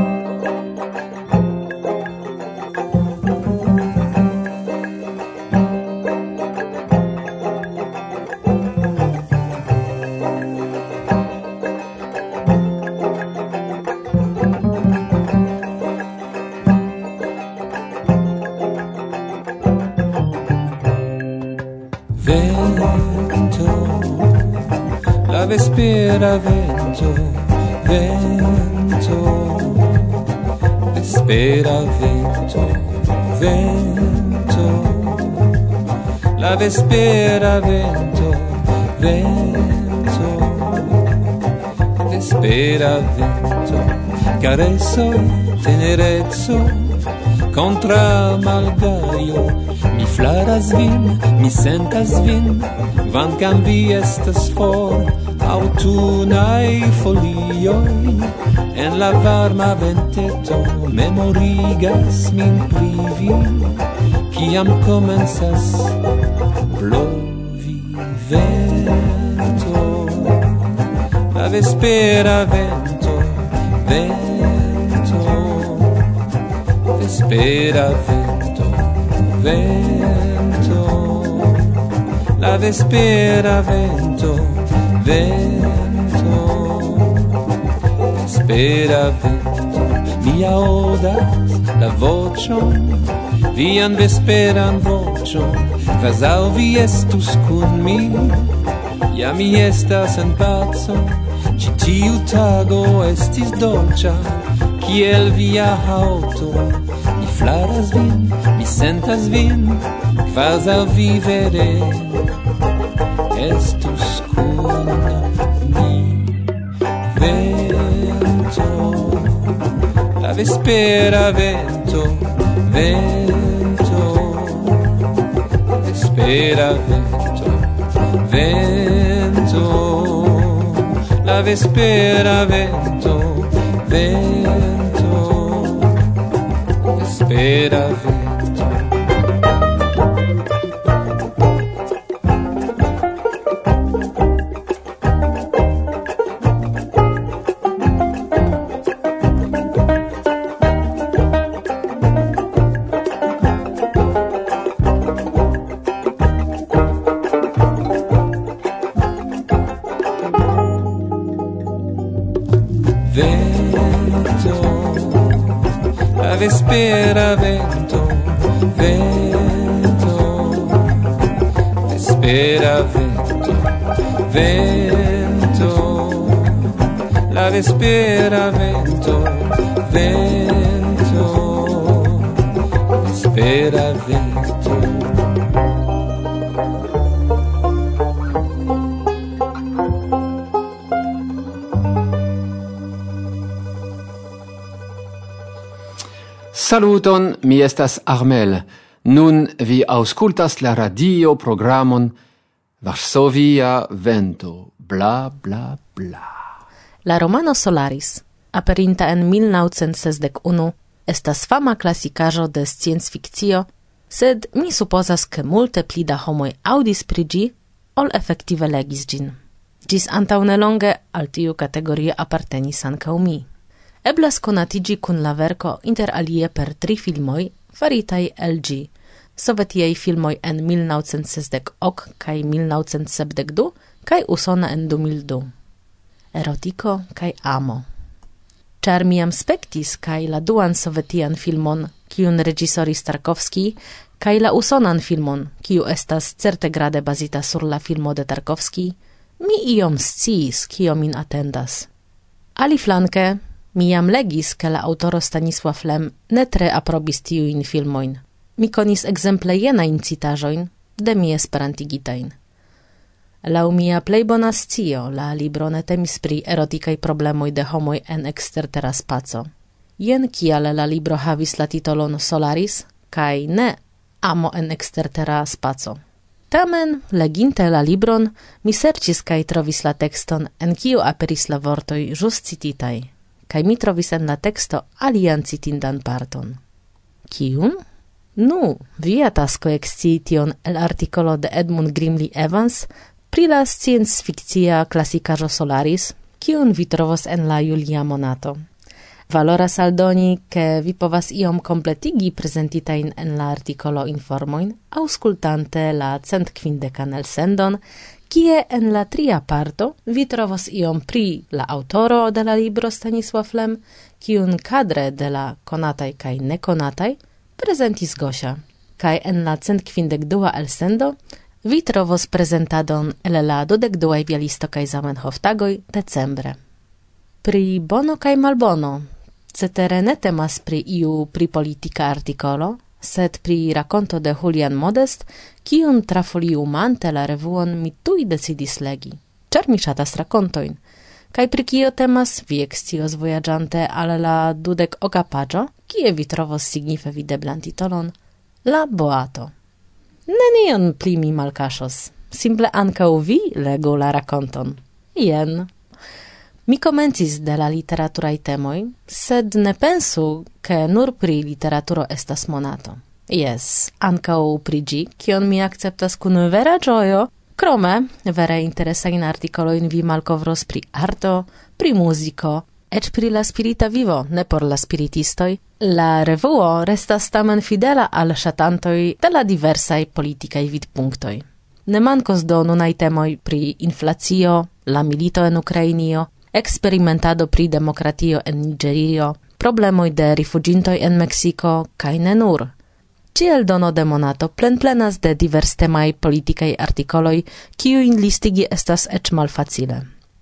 La vespera vento, vento, vespera vento, vento, la vespera vento, vento, vespera vento, carezo, tenerezzo, contra malgaio, mi flaras vin, mi sentas vin, kvankam vi estas for, autunaj folioj, en la varma venteto memorigas min pri vi, kiam komencas blovi vento, la vespera vento, vento, vespera vento, vento, la vespera vento, vento, vespera vento, mi aŭdas la voĉon, vian vesperan voĉon, kvazaŭ vi estus kun mi, ja mi estas en paco, ĉi tiu tago estis dolĉa, kiel via haŭto, mi flaras vin, mi sentas vin, kvazaŭ vi vere estus kun mi. Vento, la vespera vento, vento, vespera vento, vento, la vespera vento, vento, vespera vento. Vento, la vespera vento, vento, vespera vento, vento, la vespera vento, vento, vespera vento. Saluton, mi estas Armel. Nun vi auscultas la radio programon Varsovia Vento, bla bla bla. La romano Solaris, aperinta en 1961, estas fama klasikaĵo de science-fikcio, sed mi supozas, ke multe pli da homoj aŭdis pri ĝi, ol efektive legis ĝin. Ĝis antaŭ nelonge al tiu kategorio apartenis ankaŭ mi. Eblas konatiĝi kun la verko inter alie per 3 filmoj faritaj el ĝi. Sovetiaj filmoj en 1968 kaj 1972 kaj usona en 2002. Erotiko kaj amo. Ĉar mi jam spektis kaj la duan sovetian filmon, kiun reĝisoris Tarkovskij, kaj la usonan filmon, kiu estas certe grade bazita sur la filmo de Tarkovskij, mi iom sciis, kio min atendas. Aliflanke, mi jam legis, ke la aŭtoro Stanisław Lem ne tre aprobis tiujn filmojn. Mi konis ekzemple jenajn citaĵojn de mi esperantigitajn. Laŭ mia plej bona scio, la libro ne temis pri erotikaj problemoj de homoj en ekstertera spaco. Jen kial la libro havis la titolon Solaris, kaj ne Amo en ekstertera spaco. Tamen, leginte la libron, mi serĉis kaj trovis la tekston, en kiu aperis la vortoj ĵus cititaj, kaj mi trovis en la teksto alian citindan parton. Kiun? Nu, via tasko ekscii tion el artikolo de Edmund Grimley Evans pri la science-fikcia klasikaĵo Solaris, kiun vi trovos en la julia monato. Valoras aldoni, ke vi povas iom kompletigi prezentitajn en la artikolo informojn, aŭskultante la 150 elsendon, kie en la 3. parto vi trovos iom pri la aŭtoro de la libro Stanisław Lem, kiun kadre de la konataj kaj nekonataj prezentis Gosia, kaj en la 152 elsendo vi trovos prezentadon el la 22 Bialisto kaj Zamenhof tagoj decembre. Pri bono kaj malbono, cetere ne temas pri iu pri politika artikolo, sed pri rakonto de Julian Modest, kiun trafoliumante la revuon mi tuj decidis legi, ĉar mi ŝatas rakontojn, kaj pri kio temas vi ekscios vojaĝante al la 20 paĝo, kie vi trovos signife videblan titolon La Boato. Nenion pli mi malkaŝos, simple ankaŭ vi legu la rakonton. Jen. Mi komencis de la literaturaj temoj, sed ne pensu, ke nur pri literaturo estas monato. Jes, ankaŭ pri ĝi, kion mi akceptas kun vera ĝojo. Krome, vere interesajn artikolojn vi malkovros pri arto, pri muziko, eĉ pri la spirita vivo, ne por la spiritistoj. La revuo restas tamen fidela al ŝatantoj de la diversaj politikaj vidpunktoj. Ne mankos do nunaj temoj pri inflacio, la milito en Ukrainio, eksperimentado pri demokratio en Niĝerio, problemoj de rifuĝintoj en Meksiko kaj ne nur. Ĉi eldono de monato plenplenas de diverstemaj politikaj artikoloj, kiujn listigi estas eĉ malfacile.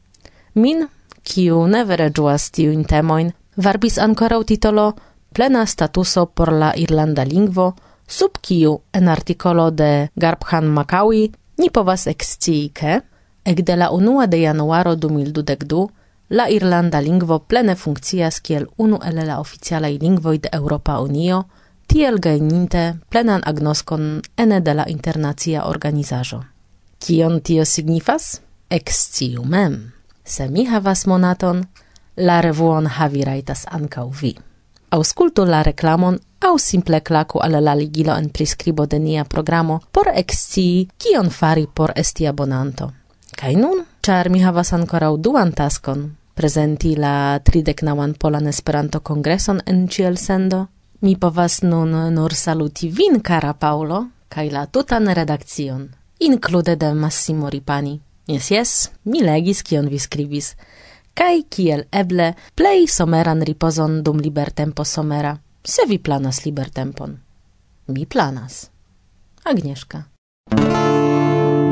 Min, kiu ne vere ĝuas tiujn temojn, varbis ankoraŭ titolo Plena statuso por la irlanda lingvo, sub kiu en artikolo de Garbhan Makawi ni povas ekscii, ke ekde la 1 de januaro 2022 la irlanda lingvo plene funkcias kiel unu el la oficialaj lingvoj de Eŭropa Unio, tiel gajninte plenan agnoskon ene de la internacia organizaĵo. Kion tio signifas? Eksciu mem. Se mi havas monaton, la revuon havi rajtas ankaŭ vi. Aŭskultu la reklamon aŭ simple klaku al la ligilo en priskribo de nia programo por ekscii, kion fari por esti abonanto. Kaj nun, ĉar mi havas ankoraŭ duan taskon, prezenti la 39. Polan Esperanto-kongreson en ĉi elsendo, mi povas nun nur saluti vin, kara Paŭlo, kaj la tutan redakcion, inklude de Massimo Ripani. Jes, mi legis, kion vi skribis, kaj kiel eble plej someran ripozon dum libertempo somera, se vi planas libertempon. Mi planas. Agnieszka.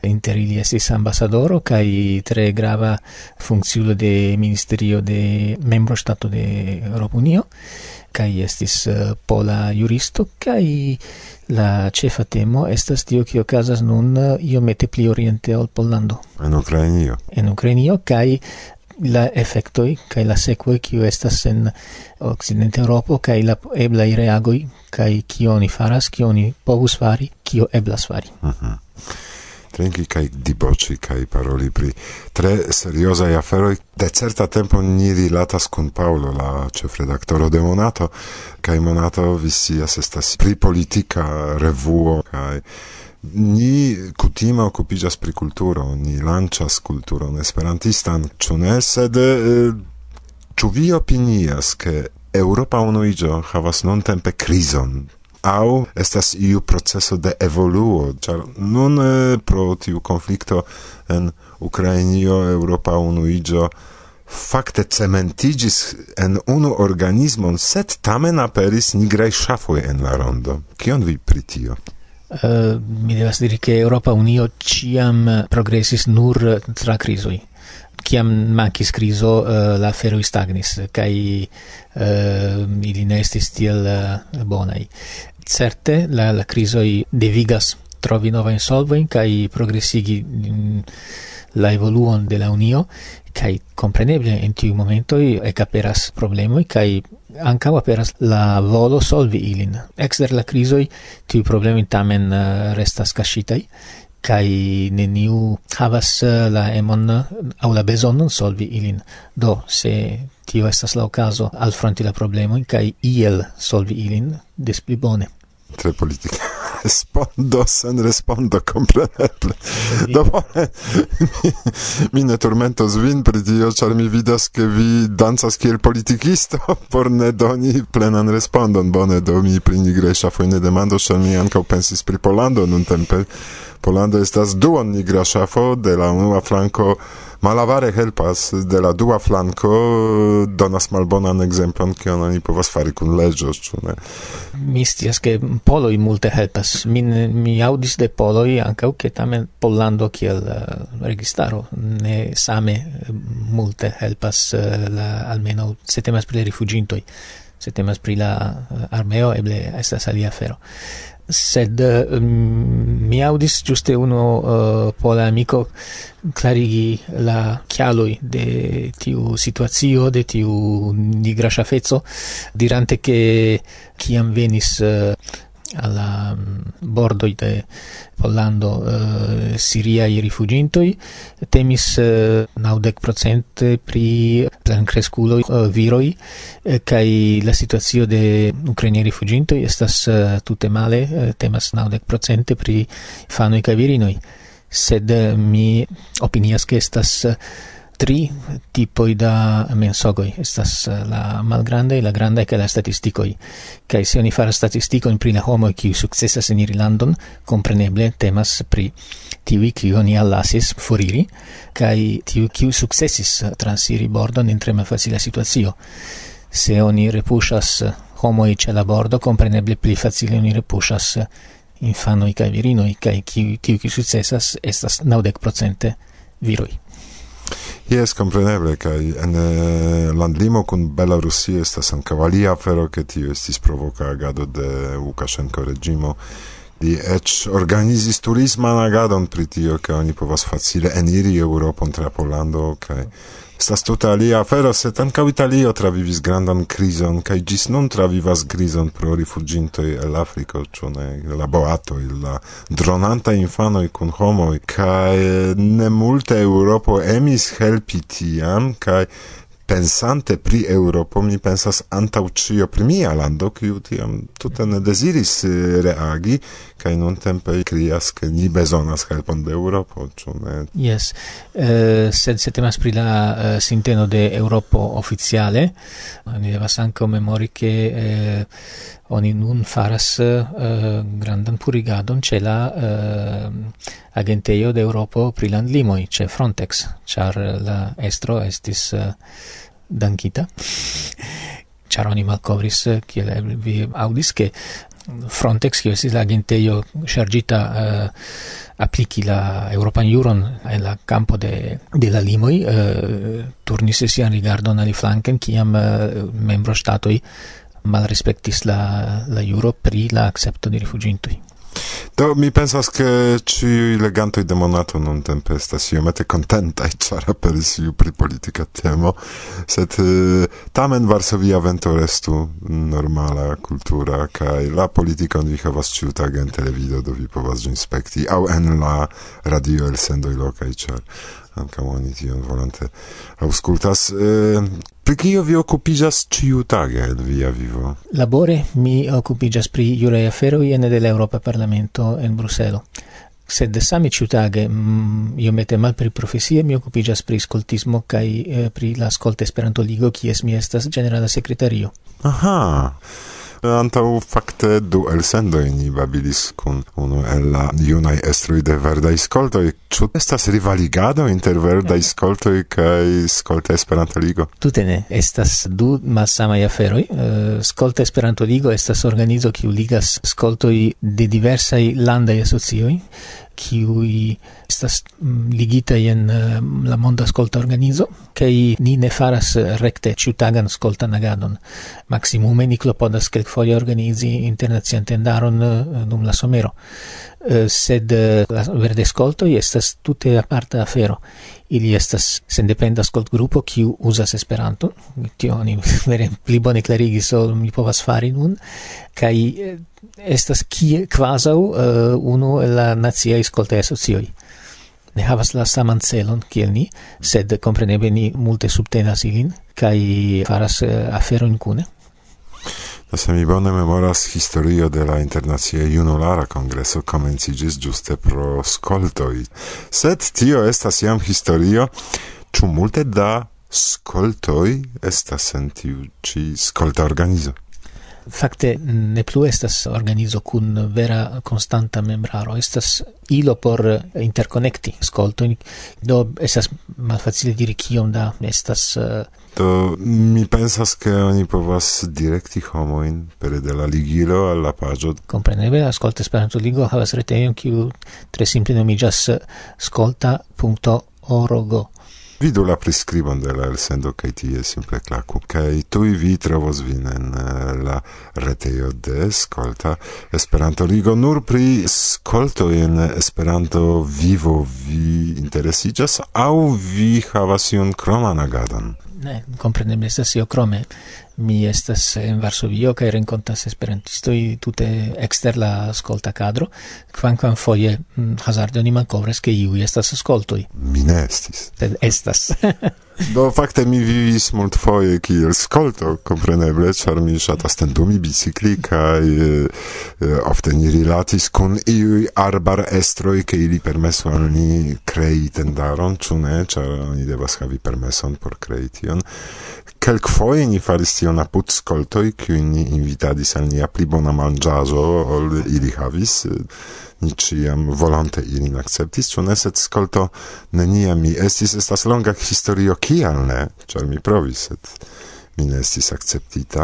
inter ili estis ambasadoro kaj tre grava funkciulo de ministerio de membroŝtato de Eŭropunio, kaj estis pola juristo, kaj la ĉefa temo estas tio kio okazas nun iomete pli oriente ol Pollando. En Ukrainio. En Ukrainio kaj la efektoj kaj la sekvoj kiu estas en okcidenta Eŭropo kaj la eblaj reagoj kaj kio oni faras, kio oni povus fari, kio eblas fari. Trinki kaj diboĉi kaj paroli pri tre seriozaj aferoj. De certa tempo ni rilatas kun Paŭlo, la ĉefredaktoro de Monato, kaj Monato, vi scias, estas pri politika revuo kaj ni kutime okupiĝas pri kulturo, ni lanĉas kulturon esperantistan, ĉu ne? Sed ĉu vi opinias, ke Eŭropa unuiĝo havas nuntempe krizon? Au estas iu proceso de evoluo, ĉar nun pro tiu konflikto en Ukrainio Eŭropa unuiĝo fakte cementiĝis en unu organismon, sed tamen aperis nigraj ŝafoj en la rondo. Kion vi pri tio? Mi devas diri ke Eŭropa Unio ĉiam progresis nur tra krizoj. Kiam mankis krizo, la aferoj stagnis, kaj ili ne estis tiel bonaj. Certe, la krizoj devigas trovi novajn solvojn kaj progresigi la evoluon de la Unio, kaj kompreneble en tiuj momentoj ekaperas problemoj kaj ankaŭ aperas la volo solvi ilin. Ekster la krizoj tiuj problemoj tamen restas kaŝitaj, kaj neniu havas la emon aŭ la bezonon solvi ilin. Do, se tio estas la okazo alfronti la problemojn kaj iel solvi ilin, des pli bone. Tre politika respondo sen respondo, kompreneble. Do bone, mi ne turmentos vin pri tio, ĉar mi vidas, ke vi dancas kiel politikisto por ne doni plenan respondon. Bone, do mi pri nigraj ŝafoj ne demandos, ĉar mi ankaŭ pensis pri Pollando nuntempe. Pollando estas duon nigra ŝafo, de la unua flanko malavare helpas, de la dua flanko donas malbonan ekzemplon, kion oni povas fari kun leĝo, ĉu ne? Mi scias, ke poloj multe helpas. Mi aŭdis de poloj ankaŭ, ke tamen Pollando kiel registaro ne same multe helpas, almenaŭ se temas pri rifuĝintoj. Se temas pri la armeo, eble estas alia afero. Sed mi audis ĝuste unu pola amiko klarigi la kialoj de tiu situacio, de tiu nigra ŝafeco, dirante ke kiam venis alla bordoj de Pollando siriaj rifuĝintoj, temis 90% pri plenkreskuloj viroj, kaj la situacio de ukrainaj rifuĝintoj estas tute male, temas 90% pri infanoj kaj virinoj. Sed mi opinias ke estas tri tipoj da mensogoj. Estas la malgrandaj, la grandaj kaj la statistikoj. Kaj se oni faras statistikojn pri la homoj kiuj sukcesas eniri landon, kompreneble temas pri tiuj kiuj oni allasis foriri, kaj tiuj kiuj sukcesis transiri bordon en tre malfacila situacio. Se oni repuŝas homoj ĉe la bordo, kompreneble pli facile oni repuŝas infanoj kaj virinoj, kaj tiuj kiuj sukcesas estas 90% viroj. Yes, compreneble, kaj en landlimo kun Belarusio estas ankaŭ alia afero, ke tio estis provoka agado de Łukaszenko reĝimo. Li eĉ organizis turisman agadon pri tio, ke oni povas facile eniri Eŭropon tra Pollando, kaj estas tute alia afero, sed ankaŭ Italio travivis grandan krizon, kaj ĝis nun travivas krizon pro rifuĝintoj el Afriko, ĉu ne, la boatoj, la dronantaj infanoj kun homoj, kaj ne multe Eŭropo emis helpi tiam, kaj pensante pri Eŭropo, mi pensas antaŭ ĉio pri mia lando, kiu tiam tute ne deziris reagi, kaj nuntempe krias, ke ni bezonas helpon de Eŭropo, ĉu ne? Yes, sed se temas pri la sinteno de Eŭropo oficiale, oni devas ankaŭ memori, ke oni nun faras grandan purigadon ĉe la agentejo de Eŭropo pri landlimoj, ĉe Frontex, ĉar la estro estis dankita, ĉar oni malkovris, kiel vi aŭdis, ke Frontex, kiu estis la agentejo ŝarĝita apliki la Europan juron en la campo de la limoj, turnis sian rigardon aliflanken, kiam membroŝtatoj malrespektis la juro pri la akcepto de rifuĝintoj. Do mi pensas che ci legantoi de Monato non tempe estas iomete contentai, ĉar aperis iu pri politika temo, sed tamen Varsovia vento restu normala, kultura, kaj la politikon vi havas ĉiutage en televido, do vi povas ĝin spekti, aŭ en la radio elsendoj lokaj, ĉar ankaŭ oni tion volante aŭskultas. Pri kio vi okupiĝas ĉiutage en via vivo? Labore mi okupiĝas pri juraj aferoj ene de la Eŭropa Parlamento en Bruselo. Sed same ĉiutage, iomete malpli profesie, mi okupiĝas pri skoltismo kaj pri la Skolta Esperanto-Ligo, kies mi estas ĝenerala sekretario. Aha. Antau fakte du elsendoj ni babilis kun unu el la junaj estroj de verdaj skoltoj. Ĉu estas rivaligado inter verdaj skoltoj kaj Skolta Esperanto-Ligo? Tute ne. Estas du malsamaj aferoj. Skolta Esperanto-Ligo estas organizo kiu ligas skoltoj de diversaj landaj asocioj, kiuj estas ligitaj en la Monda Skolta Organizo, kaj ni ne faras rekte ĉiutagan skoltan agadon. Maksimume ni klopodas kelkfoje organizi internacian tendaron dum la somero. Sed la verde skoltoj estas tute aparta afero. Ili estas sendependa skoltgrupo kiu uzas Esperanto. Tio oni vere pli bone klarigis, ol mi povas fari nun. Kaj estas kvazaŭ unu el la naciaj skoltaj asocioj. Ne havas la saman celon kiel ni, sed kompreneble ni multe subtenas ilin kaj faras aferojn kune. Se mi bone memoras, historio de la Internacia Junulara Kongreso komenciĝis ĝuste pro skoltoj. Sed tio estas jam historio, ĉu multe da skoltoj estas en tiu ĉi skolta organizo? Fakte ne plu estas organizo kun vera konstanta membraro, estas ilo por interkonekti skoltojn, do estas malfacile diri kiom da estas. Do mi pensas ke oni povas direkti homojn pere de la ligilo al la paĝo. Kompreneble, la Skolta Esperanto-Ligo havas retejon kiu tre simple nomiĝas skolta.org. Vidu la priskribon de la elsendo kaj tie simple klaku. Kaj tuj vi trovos vin en la retejo de Skolta Esperanto-Ligo. Nur pri skoltoj en Esperanto vivo vi interesiĝas aŭ vi havas iun kroman agadon? Ne, kompreneble estas io krome. Mi estas en Varsovio kaj renkontas esperantistoj tute ekster la skolta kadro, kvankam foje hazarde oni malkovras ke iuj estas skoltoj. Mi ne estis. Sed estas. Do fakte mi vivis multfoje kiel skolto, kompreneble, ĉar mi ŝatas tendumi bicikli kaj ofte ni rilatis kun iuj arbarestroj, ke ili permesu al ni krei tendaron, ĉu ne, ĉar oni devas havi permeson por krei tion. Kelkfoje ni faris tion apud skoltoj, kiujn ni invitadis al nia pli bona manĝaĵo, ol ili havis. Ni ĉiam volonte ilin akceptis, ĉu ne, sed skolto neniam mi estis. Estas longa historio, kial ne, ĉar mi provis, sed mi ne estis akceptita.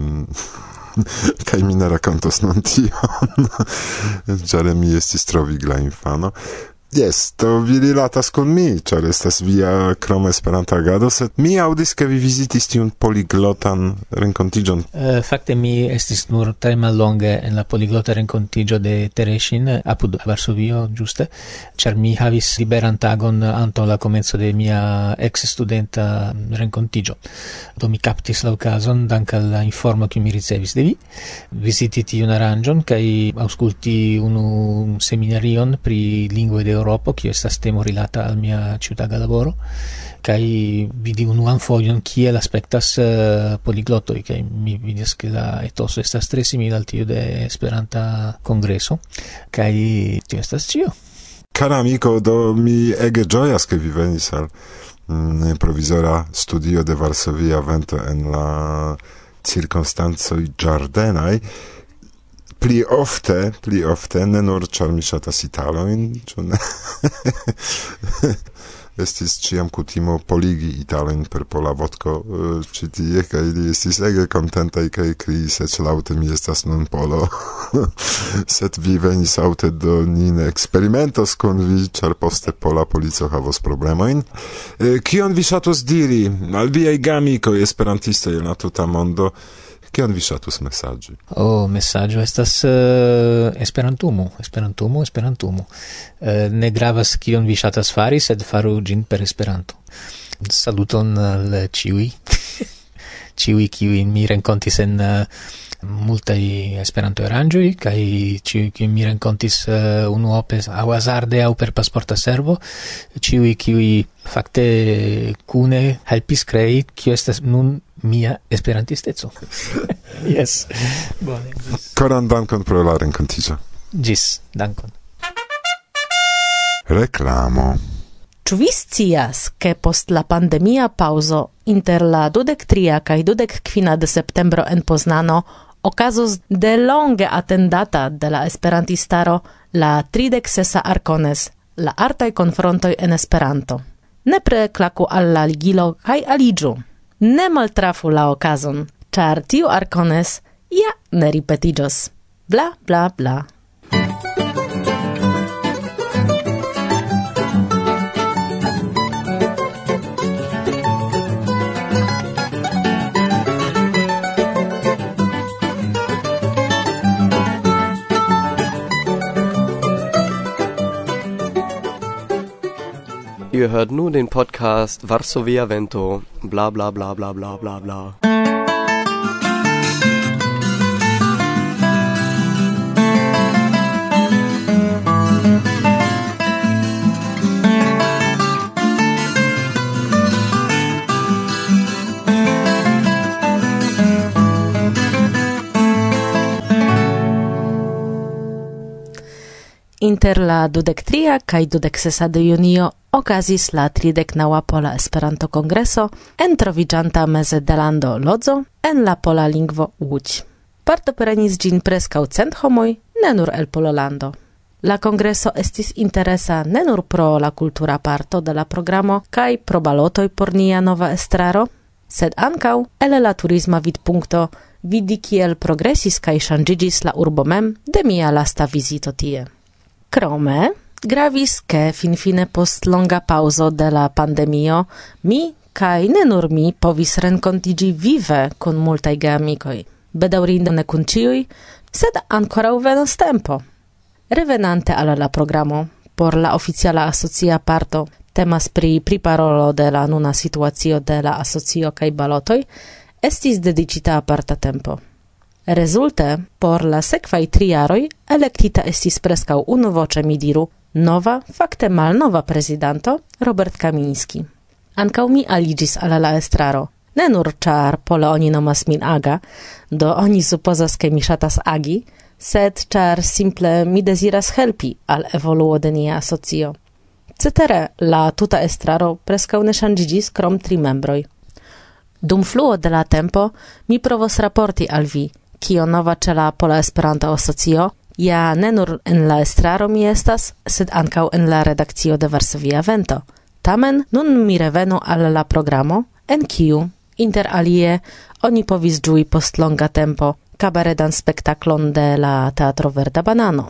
Kaj mi ne rakontos nun tion, ĉar mi estis tro vigla infano. Yes, to vi rilatas kun mi, ĉar estas via kroma Esperanta agado, sed mi aŭdis, ke vi vizitis tiun poliglotan renkontiĝon. Fakte mi estis nur tre mallonge en la poliglota renkontiĝo de Tereŝin apud Varsovio ĝuste, ĉar mi havis liberan tagon antaŭ la komenco de mia eks-studenta renkontiĝo. Do mi kaptis la okazon, dank al la informo kiu mi ricevis de vi, viziti tiun aranĝon kaj aŭskulti unu seminarion pri lingvoj de Europo, kio estas temo rilata al mia ĉiutaga laboro, kaj vidi unuan fojon kiel aspektas poliglotoj, kaj mi vidis ke la etoso estas tre simila al tiu de Esperanta Kongreso, kaj tio estas ĉio. Kara amiko, do mi ege ĝojas, ke vi venis al provizora studio de Varsovia Vento en la cirkonstancoj ĝardenaj. Pli ofte, ne nur ĉar mi ŝatas Italojn, ĉu ne? estis ciam kutimo poligi italojn per pola vodko ĉi tie, kaj li estis ege kontentaj kaj kriis eĉ laŭte: mi estas nun polo. Sed vi venis aŭte do nin eksperimentos kun vi, ĉar poste pola polico havos problemojn. Kion vi ŝatus diri al viaj geamikoj esperantistoj en la tuta mondo? Kion vi ŝatus mesaĝi? Mesaĝo estas esperantumu. Ne gravas kion vi ŝatas fari, sed faru ĝin per Esperanto. Saluton al ĉiuj. Ĉiuj, kiuj mi renkontis en multaj Esperanto-aranĝoj, kaj ĉiuj, kiuj mi renkontis unuope aŭ hazarde aŭ per pasporta servo, ĉiuj, kiuj fakte kune helpis krei, kio estas nun mia esperantisteco. Yes. Bone. Koran dankon pro la renkontiĝo. Ĝis, dankon. Reklamo. Ĉu vi scias, ke post la pandemia paŭzo inter la 23 kaj 25 de septembro en Poznano okazos de longe atendata de la esperantistaro la 36. Arcones, la artaj konfrontoj en Esperanto. Nepre klaku al la ligilo kaj aliĝu. Ne maltrafu la okazon, ĉar tiu Arcones ja ne ripetiĝos. Bla, bla, bla. Ihr hört nun den Podcast Varsovia Vento, bla bla bla bla bla bla bla. Inter la 23 kaj 26 de junio okazis la 39. Pola Esperanto-kongreso en troviĝanta meze de lando Lodzo en la pola lingvo Łódź. Partoprenis ĝin preskaŭ 100 homoj, ne nur el Pollando. La kongreso estis interesa ne nur pro la kultura parto de la programo kaj pro balotoj por nia nova estraro, sed ankaŭ el la turisma vidpunkto vidi kiel progresis kaj ŝanĝiĝis la urbo mem de mia lasta vizito tie. Krome, gravis ke finfine post longa pauzo de la pandemio mi kaj ne nur mi povis renkontiĝi vive kun multaj geamikoj. Bedaŭrinde ne kun ĉiuj, sed ankoraŭ venos tempo. Revenante al la programo, por la oficiala asocia parto, temas pri priparolo de la nuna situacio de la asocio kaj balotoj, estis dediĉita aparta tempo. Rezulte, por la sekvaj 3 jaroj elektita estis preskaŭ unuvoĉe, mi diru, nova, fakte malnova prezidanto Robert Kamiński. Ankaŭ mi aliĝis al la estraro, ne nur ĉar pole oni nomas min aga, do oni supozas ke mi ŝatas agi, sed ĉar simple mi deziras helpi al evoluo de nia asocio. Cetere, la tuta estraro preskaŭ ne ŝanĝiĝis krom 3 membroj. Dum fluo de la tempo mi provos raporti al vi, kio nova ĉe la Pola Esperanto Asocio, ja ne nur en la estraro mi estas, sed ankaŭ en la redakcio de Varsovia Vento. Tamen nun mi revenu al la programo, en kiu, inter alie, oni povis ĝui post longa tempo kabaredan spektaklon de la Teatro Verda Banano.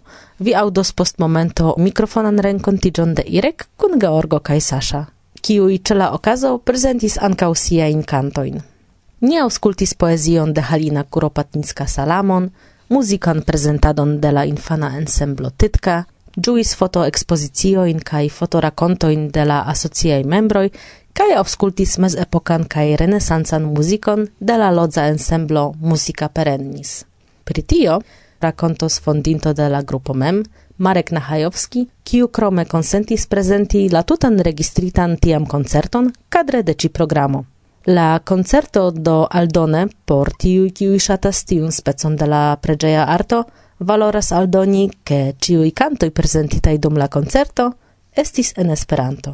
Vi aŭdos post momento mikrofonan renkontiĝon de Irek kun Georgo kaj Sasha, kiuj ĉe la okazo prezentis ankaŭ siajn kantojn. Ni aŭskultis poezion de Halina Kuropatnicka-Salamon, muzikan prezentadon de la infana ensemblo Tytka, ĝuis fotoekspoziciojn kaj fotorakontojn de la asociaj membroj kaj aŭskultis mezepokan kaj renesancan muzikon de la lodza ensemblo Musica Perennis. Pri tio rakontos fondinto de la grupo mem, Marek Nachajowski, kiu krome konsentis prezenti la tutan registritan tiam koncerton kadre de ĉi programo. La koncerto do aldone por tiuj, kiuj ŝatas tiun specon de la preĝeja arto, valoras aldoni, ke ĉiuj kantoj prezentitaj dum la koncerto estis en Esperanto.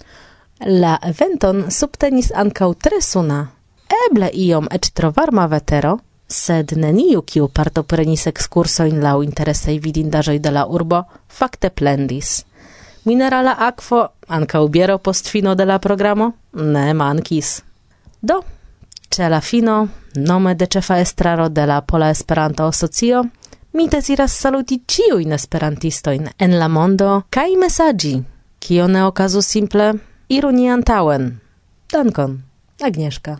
La eventon subtenis ankaŭ tre suna, eble iom eĉ tro varma vetero, sed neniu, kiu partoprenis ekskursojn laŭ interesaj vidindaĵoj de la urbo, fakte plendis. Minerala akvo ankaŭ biero post fino de la programo ne mankis. Do, ĉe la fino, nome de ĉefa estraro de la Pola Esperanto Asocio, mi deziras saluti ĉiujn esperantistojn en la mondo kaj mesaĝi, kio ne okazu simple, iru ni antaŭen. Dankon, Agnieszka.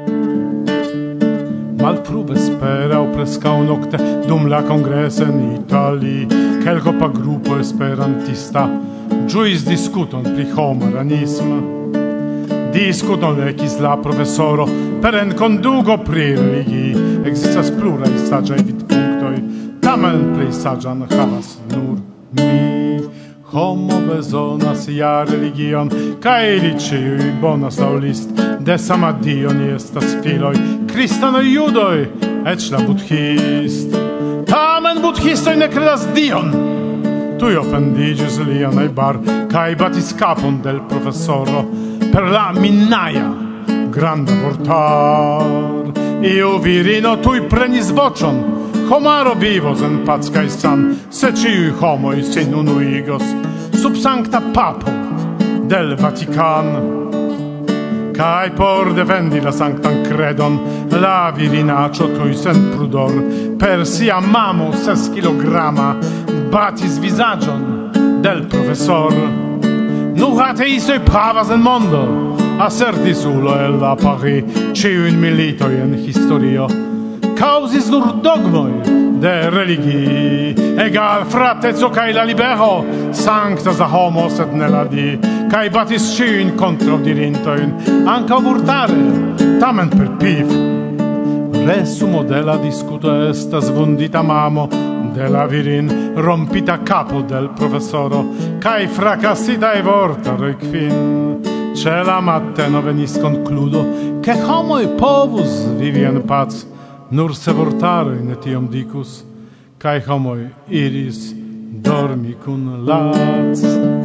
Malfru vespera o prescau nocte dum la congresso in Italii kelko pa grupo esperantista ĝuis diskuton pri homoranismo. Diskuton lekis la profesoro per enkondugo pri religii. Ekzistas pluraj saĝaj vidpunktoj, tamen plej saĝan havas nur mi. Homo bezonas ja religion, kaj ili ĉiuj bonas laŭ list. De sama Dio ni estas filoj, kristanoj, judoj, eĉ la budhist. Tamen budhistoj ne kredas Dion. Tuj ofendiĝis lia najbar kaj batis kapon del profesoro per la minnaja granda vortar. Iu virino tuj prenis voĉon. Homaro vivos en pac kaj san, se ĉiuj homoj sin unuigos sub sancta papo del Vatikan. Kaj por defendi la sanctan credon, la virinaĉo tuj sen prudor per sia mamo 6 kilograma batis vizaĝon del profesor. Nu ateistoj pravas en mondo, asertis ulo el la Paris ĉiujn militojn en historio. Causis nur dogmoi de religii, egal frateco cae la libero, sanctas la homo sed ne la di, cae batis ciuin contraudirintoin, anca vortare, tamen per pif. Resumo de la discuto estas vundita mamo de la virin, rompita capo del profesoro, cae fracassitae vortaroi quin. Ce la mateno venis concludo, che homoi povus vivi en paz, nur se vortaroj ne tiom dikus, kaj homoj iris dormi kun lac.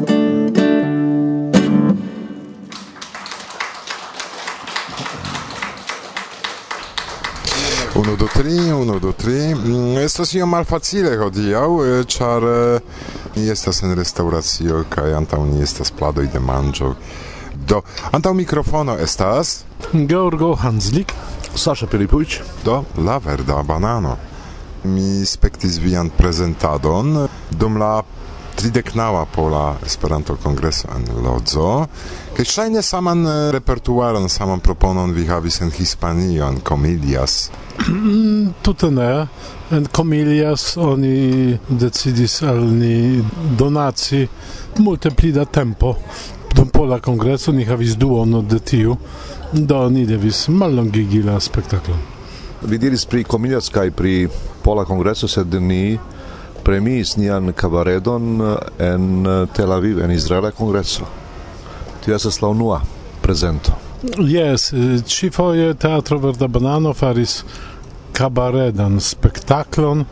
1, 2, 3, 1, 2, 3. Estas io malfacile hodiaŭ, ĉar ni estas en restauracio kaj antaŭ ni estas pladoj de manĝo. Do, antaŭ mikrofono estas Georgo Hanslik, Sasha Pilipuć. Do, la verda banano. Mi spektis vian prezentadon dum la 39. Pola Esperanto-kongreso en Lodzo, kaj ŝajne saman repertuaron, saman proponon vi havis en Hispanio, en Comillas. Tute ne. En Comillas oni decidis al ni donaci multe pli da tempo. Dum Pola Kongreso ni havis duono de tiu, do ni devis mallongigi la spektaklon. Vi diris pri Comillas kaj pri Pola Kongreso, sed ni premis nian kabaredon en Tel Aviv, en Izraela Kongreso. Tio estas la unua prezento. Yes, ĉifoje Teatro Verda Banano faris kabaredan spektaklon,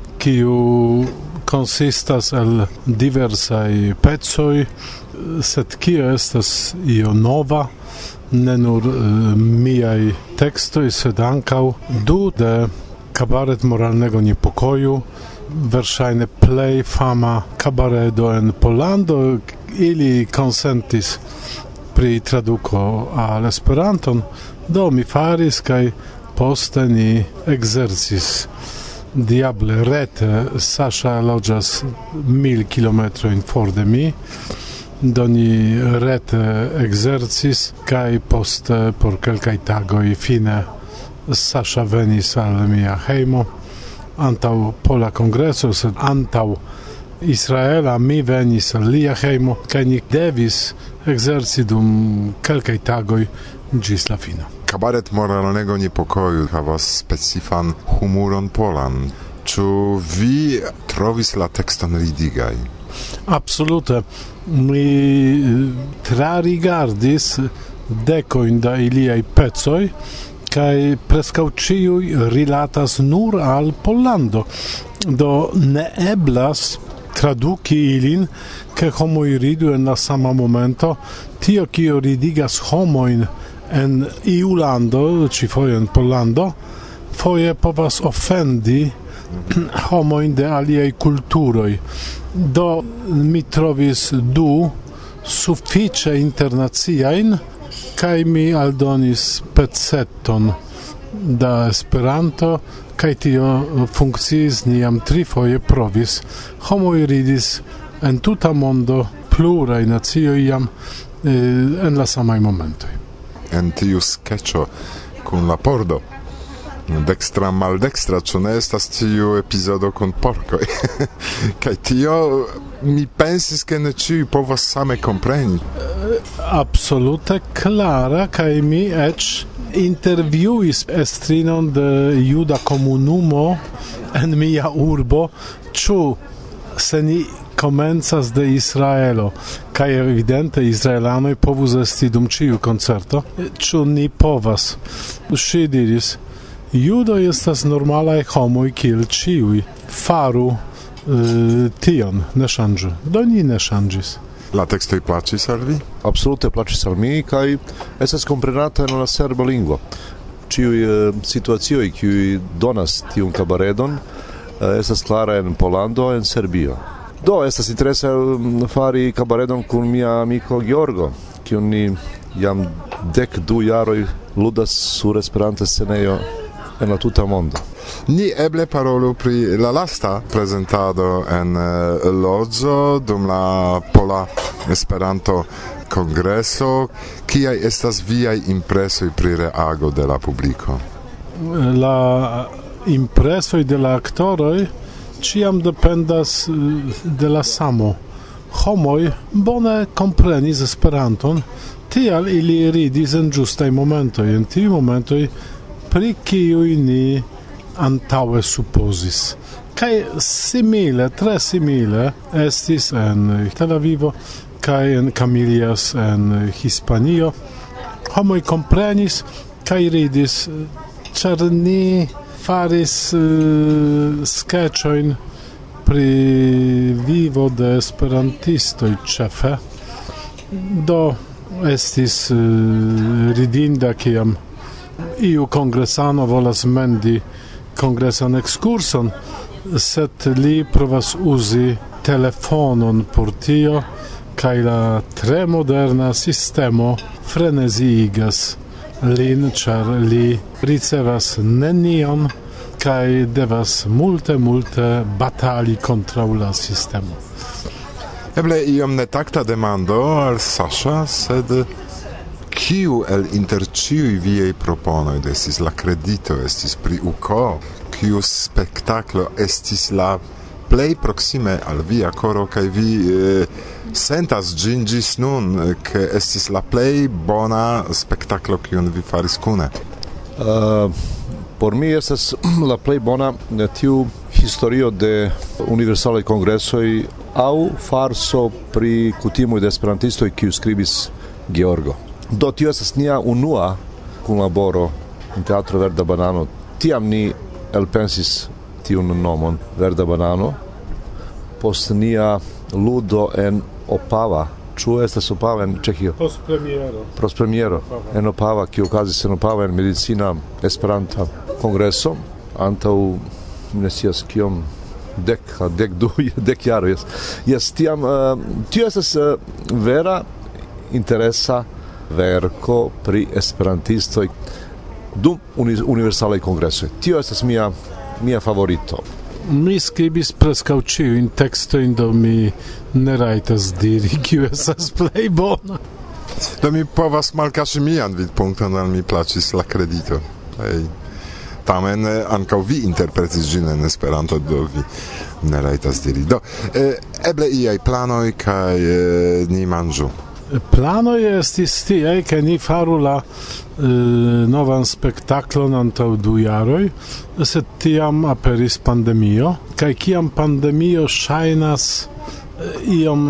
kiu konsistas el diversaj pecoj, sed kio estas io nova, ne nur miaj tekstoj, sed ankaŭ du de kabaret moralnego niepokoju, verŝajne plej fama kabaredo en Pollando. Ili konsentis pri traduko al Esperanton, do mi faris kaj poste ni ekzercis diable rete. Sasha loĝas 1000 kilometrojn for de mi, do ni rete ekzercis kaj poste por kelkaj tagoj fine Sasha venis al mia hejmo antaŭ Pola Kongreso, sed antaŭ Israela mi venis al lia hejmo kaj ni devis ekzerci dum kelkaj tagoj ĝis la fino. Kabaret moralnego niepokoju havas specifan humuron polan. Ĉu vi trovis la tekston ridigaj? Absolute. Mi trarigardis dekojn da iliaj pecoj, kaj preskaŭ ĉiuj rilatas nur al Pollando. Do ne eblas traduki ilin, ke homoj ridu en la sama momento. Tio, kio ridigas homojn en iu lando, ĉifoje en Pollando, foje povas ofendi homojn de aliaj kulturoj. Do mi trovis du sufiĉe internaciajn kaj mi aldonis peceton da Esperanto kaj tio funkciis, ni jam trifoje provis. Homoj ridis en tuta mondo, pluraj nacioj jam en la samaj momentoj. En tiu sketcho kun la pordo dextra maldextra, ĉu ne estas tiu epizodo kun porkoj? Kaj tio mi pensis, ke ne ĉiuj povas same kompreni. Absolute klara, kaj mi eĉ intervjuis estrinon de juda komunumo en mia urbo, ĉu se ni komencas de Israelo, kaj evidente israelanoj povus esti dum ĉiu koncerto, ĉu ni povas? Ŝi diris: judoj estas normalaj homoj kiel ĉiuj. Faru tion, ne ŝanĝu. Do ni ne ŝanĝis. La tekstoj plaĉis al vi? Absolute plaĉis al mi kaj estas komprenata en la serba lingvo. Ĉiuj situacioj, kiuj donas tiun kabaredon, estas klara en Pollando, en Serbio. Do estas interese fari kabaredon kun mia amiko Georgo, kiun ni jam 12 jaroj ludas sur Esperanta scenejo en la tuta mondo. Ni eble parolu pri la lasta prezentado en Lodzo dum la Pola Esperanto Kongreso. Kiaj estas viaj impresoj pri reago de la publiko? La impresoj de la aktoroj ĉiam dependas de la samo. Homoj bone komprenis Esperanton, tial ili ridis en ĝustaj momentoj, en tiuj momentoj pri kiuj ni antaŭe supozis. Kaj simile, tre simile estis en Tel Avivo kaj en Camilias en Hispanio. Homoj komprenis kaj ridis, ĉar ni faris sketchojn pri vivo de esperantistoj ĉefe. Do estis ridinda, kiam iu kongresano volas mendi kongresan ekskurson, sed li provas uzi telefonon por tio, kaj la tre moderna sistemo freneziigas lin, ĉar li ricevas nenion kaj devas multe batali kontraŭ la sistemo. Eble iom netakta demando al Sasha, sed kiu el inter ĉiuj viaj proponoj estis la kredito, estis pri UKO, kiu spektaklo estis la plej proksime al via koro, kaj vi sentas ĝin ĝis nun, ke estis la plej bona spektaklo, kiun vi faris kune? Por mi estas la plej bona tiu historio de universalaj kongresoj aŭ farso pri kutimoj de esperantistoj, kiu skribis Georgo. Do tio estas nia unua kunlaboro en Teatro Verda Banano. Tiam ni elpensis tiun nomon Verda Banano. Post nia ludo en Opava. Ĉu estas Opava en Ĉeĥio? Postpremiero en Opava, kiu okazis en Opava en medicina Esperanta kongreso antaŭ ne scias kiom 10 jaroj. Jes, tiam tio estas vera interesa verko pri esperantistoj dum universalaj kongresoj. Tio estas mia favorito. Mi skribis preskaŭ ĉiujn tekstojn, do mi ne rajtas diri, kiu estas plej bona. Do mi povas malkaŝi mian vidpunkton, al mi plaĉis la kredito. Tamen ankaŭ vi interpretis ĝin en Esperanto, do vi ne rajtas diri. Do eble iaj planoj kaj ni manĝu. Planoj estis tiaj, ke ni faru la novan spektaklon antaŭ 2 jaroj, sed tiam aperis pandemio, kaj kiam pandemio ŝajnas iom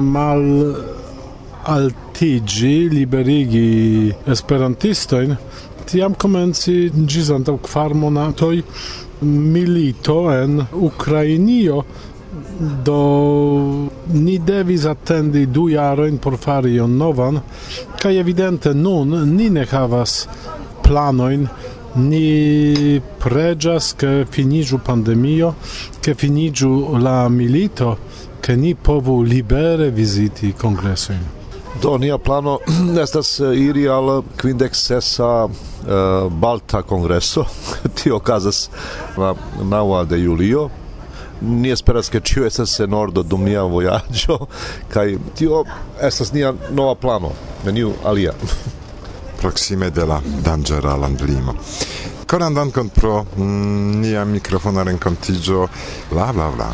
altiĝi, liberigi esperantistojn, tiam komenci ĝis antaŭ 4 monatoj milito en Ukrainio. Do ni devis attendi 2 jarojn por fari ion novan, kaj evidente nun ni ne havas planojn ni preĝas ke finiĝu pandemio, ke finiĝu la milito, ke ni povu libere viziti kongresojn. Do nia plano estas iri al 56. Balta kongreso, tio okazas la 9 de julio. Ni esperas ke ĉio estas en ordo dum nia vojaĝo, kaj tio estas nia nova plano, neniu alia. Proxime de la danĝera landlimo. Koran dankon pro nia mikrofona renkontiĝo, bla bla bla.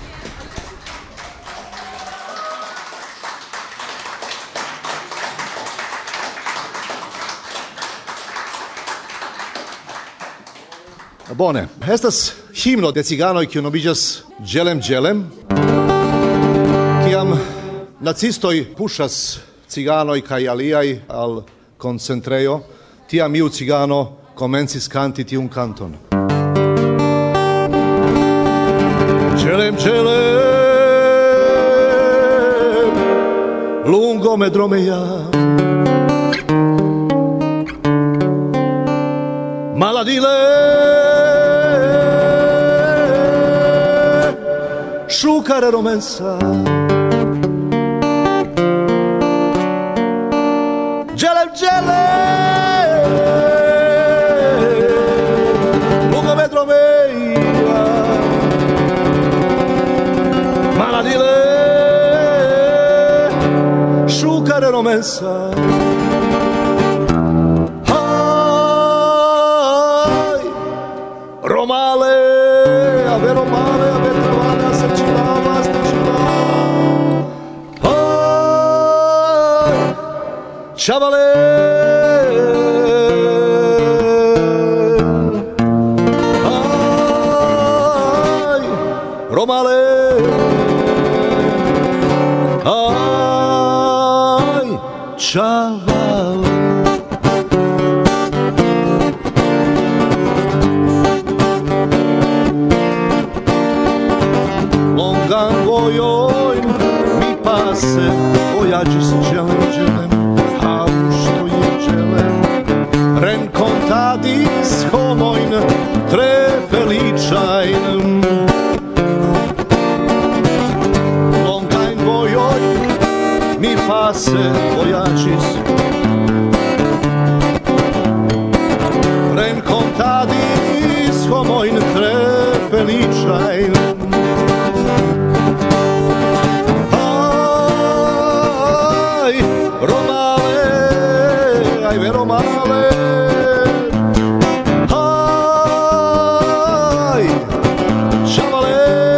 Bone, estas himno de ciganoj kiu nomiĝas Dželem Dželem. Kiam nacistoj puŝas ciganoj kaj aliaj al koncentrejo, tiam iu cigano komencis kanti tiun kanton. Dželem Dželem, lungo me dromeja, maladile šukare romensa. Dželem Dželem, lungo me dromeja, maladile šukare romensa. Romale, ave Romale, ave travada se čilava, Chavale, ay, Romale, ay, Chavale. Longan vojoin mi pase, vojaĝis Dželem Dželem, aŭ je Dželem. Renkontadis homojn tre feliĉajn. Longajn vojojn mi pase vojaĝis. Renkontadis homojn tre feliĉajn. Romale, ai ve Romale, ai, Chavale,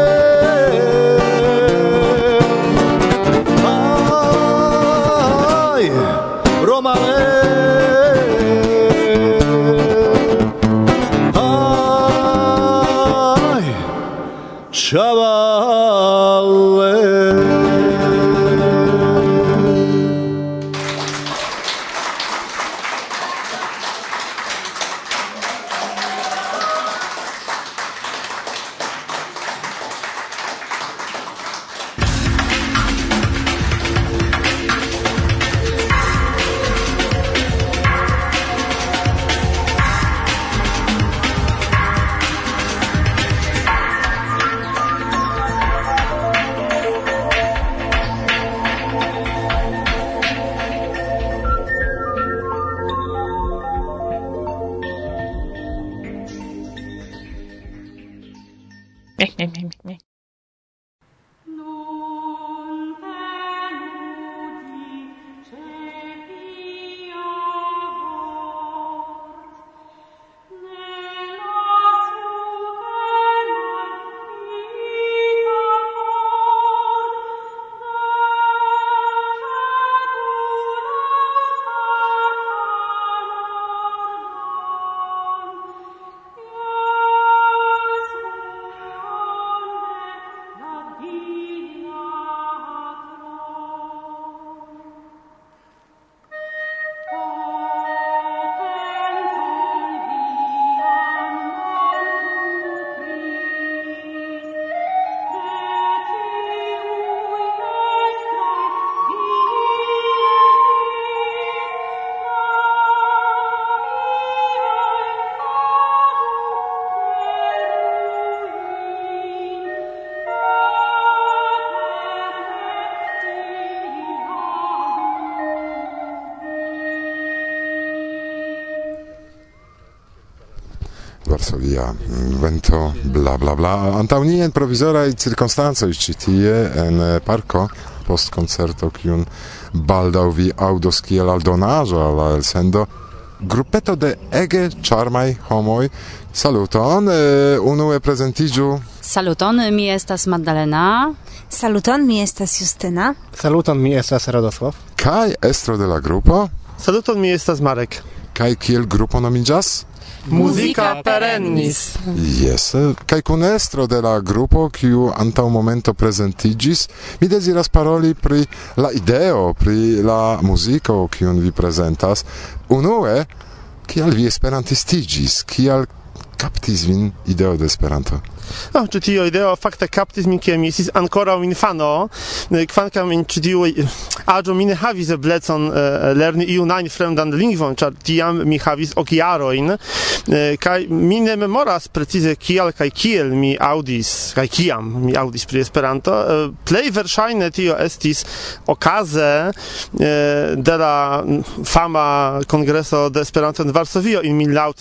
ai, Romale, ai, Chavale. Varsovia Vento bla bla bla antaŭnien provizoraj cirkonstancoj ĉi tie en parko post koncerto kiun baldaŭ vi aŭdos kiel aldonaĵo al la elsendo grupeto de ege ĉarmaj homoj. Saluton, unue prezentiĝu. Saluton, mi estas Magdalena. Saluton, mi estas Justyna. Saluton, mi estas Radosław. Kaj estro de la grupo. Saluton, mi estas Marek. Kaj kiel grupo nomiĝas? Muzika perennis. Yes, kaj kun estro de la grupo, kiu antaŭ momento prezentiĝis, mi deziras paroli pri la ideo, pri la muziko, kiun vi prezentas. Unue, kial vi esperantistiĝis, kial kaptis vin ideo de Esperanto? Ĉi tio ideo fakte kaptis min, kiam mi estis ankoraŭ infano, kvankam en ĉi tiu aĝo mi ne havis eblecon lerni iun ajn fremdan lingvon, ĉar tiam mi havis ok jarojn, kaj mi ne memoras precize kial kaj kiel mi aŭdis, kaj kiam mi aŭdis pri Esperanto. Plej verŝajne tio estis okaze de la fama kongreso de Esperanto en Varsovio in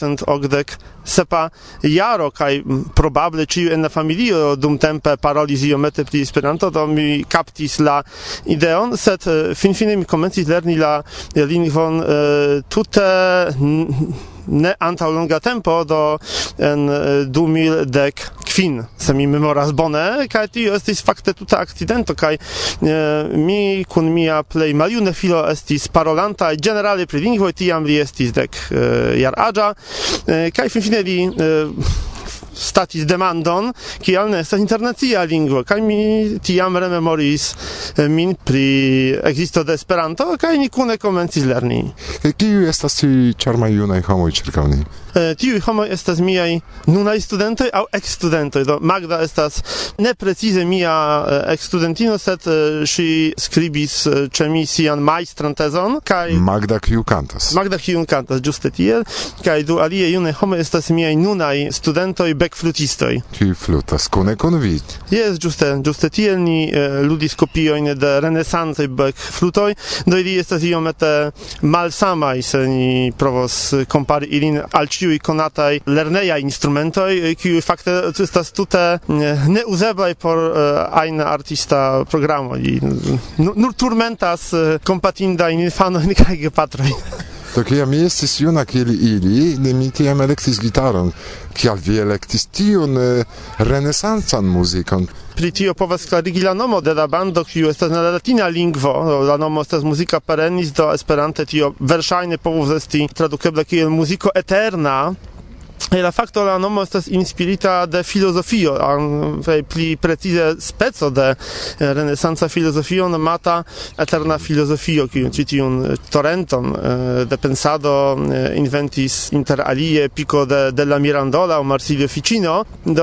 1987 jaro, kaj probable ĉiu en la familio dumtempe parolis iomete pri Esperanto, do mi kaptis la ideon, sed finfine mi komencis lerni la lingvon tute ne antaŭ longa tempo, do en 2015, se mi memoras bone, kaj tio estis fakte tuta akcidento, kaj mi kun mia plej maljuna filo estis parolanta ĝenerale pri lingvoj, tiam li estis 10 jaraĝa, kaj finfine li statis demandon, kial ne estas internacia lingvo, kaj mi tiam rememoris min pri ekzisto de Esperanto, kaj ni kune komencis lerni. Kiuj estas tiuj ĉarmaj junaj homoj ĉirkaŭ ni? Tiuj homoj estas miaj nunaj studentoj aŭ ekstudentoj. Do Magda estas neprecize mia ekstudentino, sed ŝi skribis ĉe mi sian majstran tezon, kaj Magda kiu kantas. Magda kiu kantas, ĝuste tiel, kaj du aliaj junaj homoj estas miaj nunaj studentoj bekflutistoj. Kiuj flutas kune kun vi? Jes, ĝuste tiel ni ludis kopiojn de renesancaj bekflutoj, do ili estas iomete malsamaj, se ni provos kompari ilin al ĉiuj konataj lernejaj instrumentoj, kiuj fakte estas tute neuzeblaj por ajna artista programo. Nur turmentas kompatindajn infanojn kaj gepatrojn. Do kiam mi estis juna kiel ili, mi tiam elektis gitaron. Kial vi elektis tiun renesancan muzikon? Pri tio povas klarigi la nomo de la bando, kiu estas en la latina lingvo. La nomo estas Muzika perennis, do Esperante tio verŝajne povus esti tradukebla kiel muziko eterna. La fakto la nomo estas inspirita de filozofio, pli precize speco de renesanca filozofio nomata eterna filozofio, kiu ĉi tiun torenton de pensado inventis inter alie Pico della Mirandola aŭ Marsilio Ficino.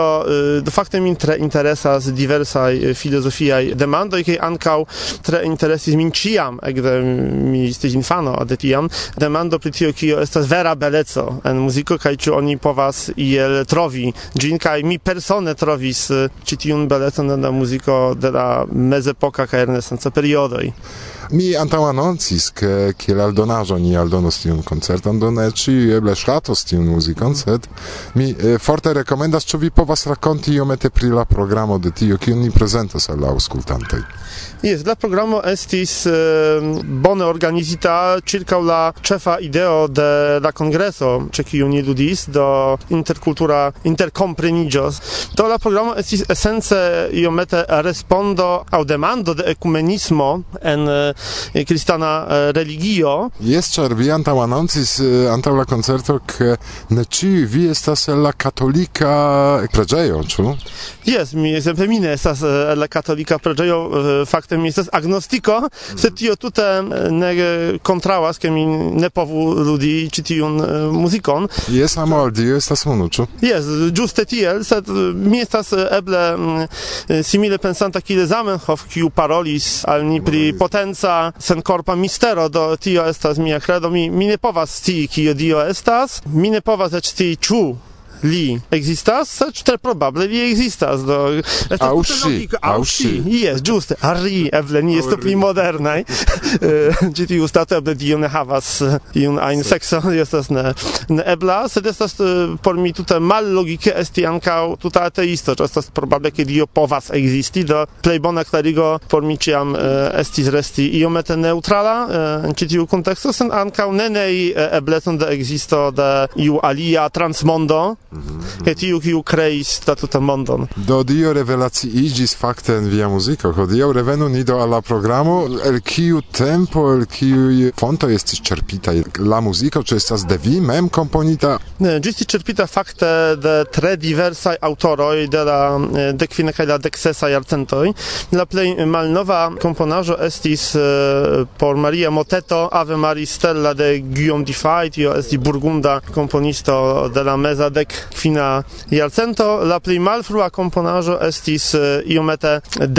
Do fakte min tre interesas diversaj filozofiaj demandoj, kaj ankaŭ tre interesis min ĉiam, ekde mi estis infano de tiam, demando pri tio, kio estas vera beleco en muziko, kaj ĉu oni povas iel trovi ĝin, kaj mi persone trovis ĉi tiun belecon en la muziko de la mezepoka kaj renesanca periodoj. Mi antaŭanoncis, ke kiel aldonaĵo ni aldonos tiun koncerton, do ne ĉiuj eble ŝatos tiun muzikon, sed mi forte rekomendas, ĉu vi povas rakonti iomete pri la programo de tio, kiun ni prezentas al la aŭskultantoj. Jes, la programo estis bone organizita ĉirkaŭ la ĉefa ideo de la kongreso, ĉe kiu ni ludis, do interkultura interkompreniĝos. Do la programo estis esence iomete respondo aŭ demando de ekumenismo en kristana religio. Jes, ĉar vi antaŭanoncis antaŭ la koncerto, ke ne ĉiuj vi estas el la katolika preĝejo, ĉu? Jes, ekzemple mi ne estas el la katolika preĝejo, fakte mi estas agnostiko, sed tio tute ne kontraŭas, ke mi ne povu ludi ĉi tiun muzikon. Jes, amo al Dio estas unu, ĉu? Jes, ĝuste tiel, sed mi estas eble simile pensanta kiel Zamenhof, kiu parolis al ni pri potenca senkorpa mistero, do tio estas mia kredo. Mi ne povas scii, kio Dio estas, mi ne povas eĉ scii, ĉu li existas, sed tre probable li existas. Do Ausci. Yes, giuste. Arri, eble ni estu pli modernaj. Ĉi tiu stato eble dio ne havas iun ajn sekso, estas ne ebla, sed estas por mi tute mallogike esti ankaŭ tuta ateisto, ĉar estas probable ke dio povas ekzisti, do plej bona klarigo por mi ĉiam estis resti iomete neutrala en ĉi tiu konteksto, sen ankaŭ ne nei eblecon de ekzisto de iu alia transmondo, ke tiu kiu kreis la tutan mondon. Do dio revelaciigis fakte en via muziko. Hodiaŭ revenu ni do al la programo, el kiu tempo, el kiuj fontoj estis ĉerpitaj la muziko, ĉu estas de vi mem komponita? Ne, ĝi estis ĉerpita fakte de tre diversaj aŭtoroj de la dekvina kaj la deksesa jarcentoj. La plej malnova komponaĵo estis por Maria Moteto Ave Maris Stella de Guillaume Dufay, tio estis burgunda komponisto de la meza dekkvina jarcento. La plej malfrua komponaĵo estis iomete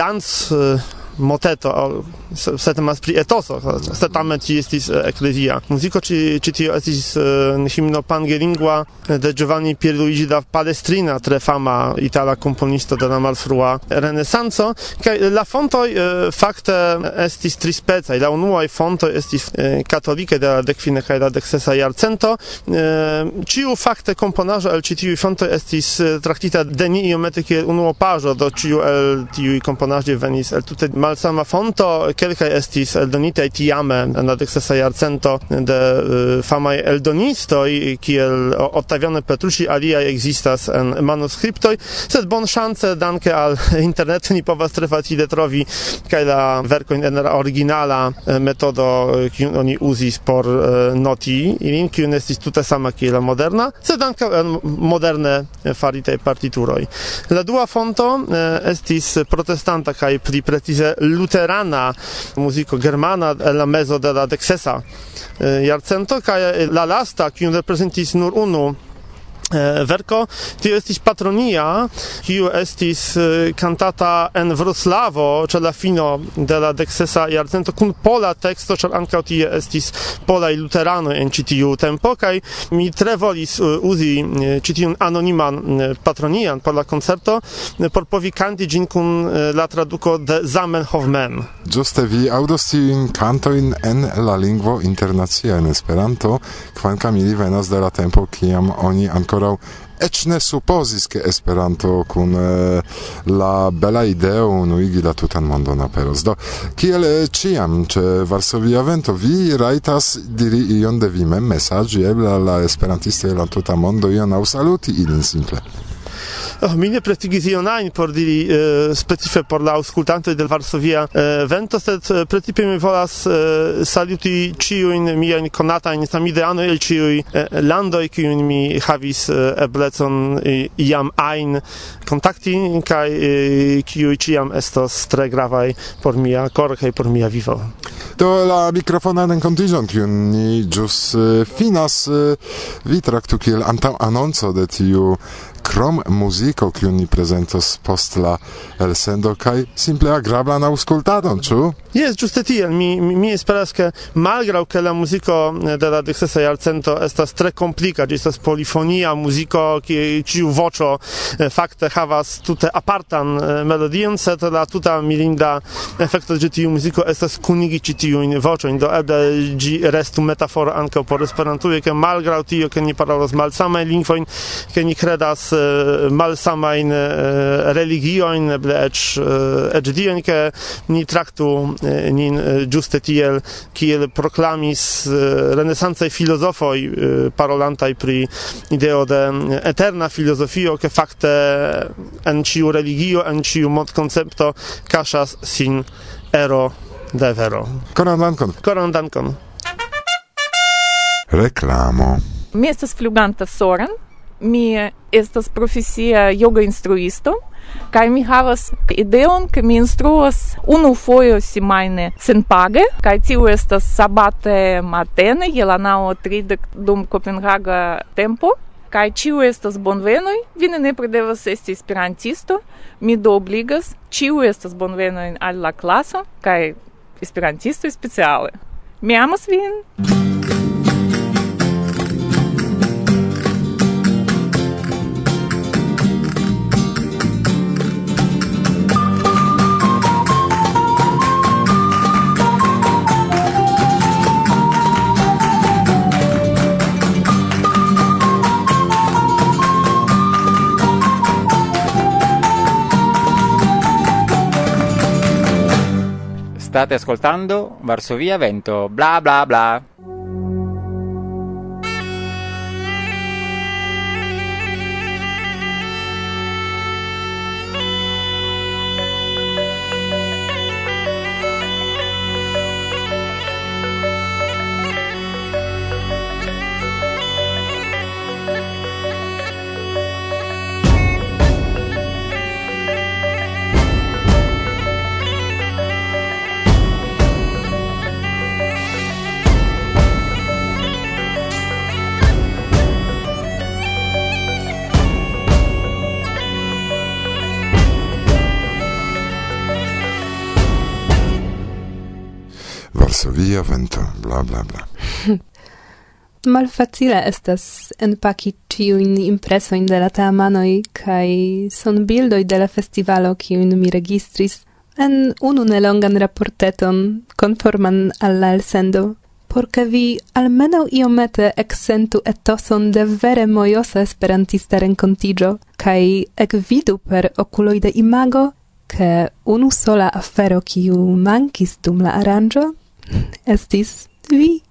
moteto, sed temas pri etoso, sed tamen ci estis eklezia muziko, ci tio estis himno pangelingua de Giovanni Pierluigi da Palestrina, tre fama itala komponisto de la malfrua renesanco, kaj la fontoj fakte estis trispecaj. La unuaj fontoj estis katolike de la dekvina kaj la deksesa jarcento. Ĉiu fakte komponaĵo el ĉi tiuj fontoj estis traktita de ni iomete kiel unuopaĵo, do ĉiu el tiuj komponaĵoj venis el tute malsama fonto, kelkaj estis eldonitaj tiame en la deksesa jarcento de famaj eldonistoj, kiel Ottaviano Petrucci, aliaj ekzistas en manuskriptoj, sed bonŝance danke al internetu ni povas tre facile trovi kaj la verkojn en la originala metodo, kiun oni uzis por noti ilin, kiu ne estis tute sama kiel la moderna, sed ankaŭ en moderne faritaj partituroj. La dua fonto estis protestanta kaj pli precize luterana muziko germana en la mezo de la deksesa jarcento, kaj la lasta, kiun reprezentis nur unu verko, tio estis Patronia, kiu estis kantata en Wroclawo, ĉe la fino de la deksesa jarcento, kun pola teksto, ĉar ankaŭ tie estis polaj luteranoj en ĉi tiu tempo, kaj mi tre volis uzi ĉi tiun anoniman Patronian por la koncerto, por povi kanti ĝin kun la traduko de Zamenhof mem. Ĝuste vi aŭdos tiujn kantojn en la lingvo internacia en Esperanto, kvankam ili venas de la tempo kiam oni ankoraŭ eĉ ne supozis, ke Esperanto kun la bela ideo unuigi la tutan mondon aperos. Do, kiel ĉiam ĉe Varsovia Vento, vi rajtas diri ion de vi mem, mesaĝi eble al la esperantistoj el la tuta mondo, ion aŭ saluti ilin simple. Mi ne pretigis ion ajn por diri specife por la aŭskultantoj de Varsovia Vento, sed precipe mi volas saluti ĉiujn miajn konatajn samideanoj el ĉiuj landoj, kiujn mi havis eblecon iam ajn kontakti, kaj kiuj ĉiam estos tre gravaj por mia koro kaj por mia vivo. Do la mikrofonan renkontiĝon, kiun ni ĵus finas, vi traktu kiel antaŭanonco de tiu krom muziko, kiun ni prezentos post la elsendo, kaj simple agrablan aŭskultadon, ĉu? Yes, ĝuste tiel. Mi esperas, ke malgraŭ ke la muziko de la deksesa jarcento estas tre komplika, ĝi estas polifonia muziko, kiu voĉo fakte havas tute apartan melodion, sed la tuta mirinda efekto de tiu muziko estas kunigi ĉi tiujn voĉojn, do eble ĝi restu metaforo ankaŭ por Esperantujo, ke malgraŭ tio, ke ni parolas malsamajn lingvojn, ke ni kredas malsamajn religiojn, eble eĉ diojn, ke ni traktu nin ĝuste tiel, kiel proklamis renesancaj filozofoj parolantaj pri ideo de eterna filozofio, ke fakte en ĉiu religio, en ĉiu mondkoncepto kaŝas sin ero de vero. Koran dankon. Koran dankon. Reklamo. Mi estas fluganta Soren. Mi estas profesia yoga instruisto, kaj mi havas ideon, ke mi instruas unu fojo semajne senpage, kaj tiu estas sabate matene je la 9:30 dum Kopenhaga tempo, kaj ĉiu estas bonvenoj. Vi ne nepre devas esti esperantisto, mi do obligas, ĉiu estas bonvenoj al la klaso, kaj esperantistoj speciale. Mi amas vin! State ascoltando Varsovia Vento, bla bla bla. Varsovia Vento, bla bla bla. Malfacile estas enpaki ĉiujn impresojn de la teamanoj kaj sonbildoj de la festivalo, kiujn mi registris en unu nelongan raporteton konforman al la elsendo, por ke vi almenaŭ iomete eksentu etoson de vere mojosa esperantista renkontiĝo kaj ekvidu per okuloj de imago, ke unu sola afero kiu mankis dum la aranĝo estis vi.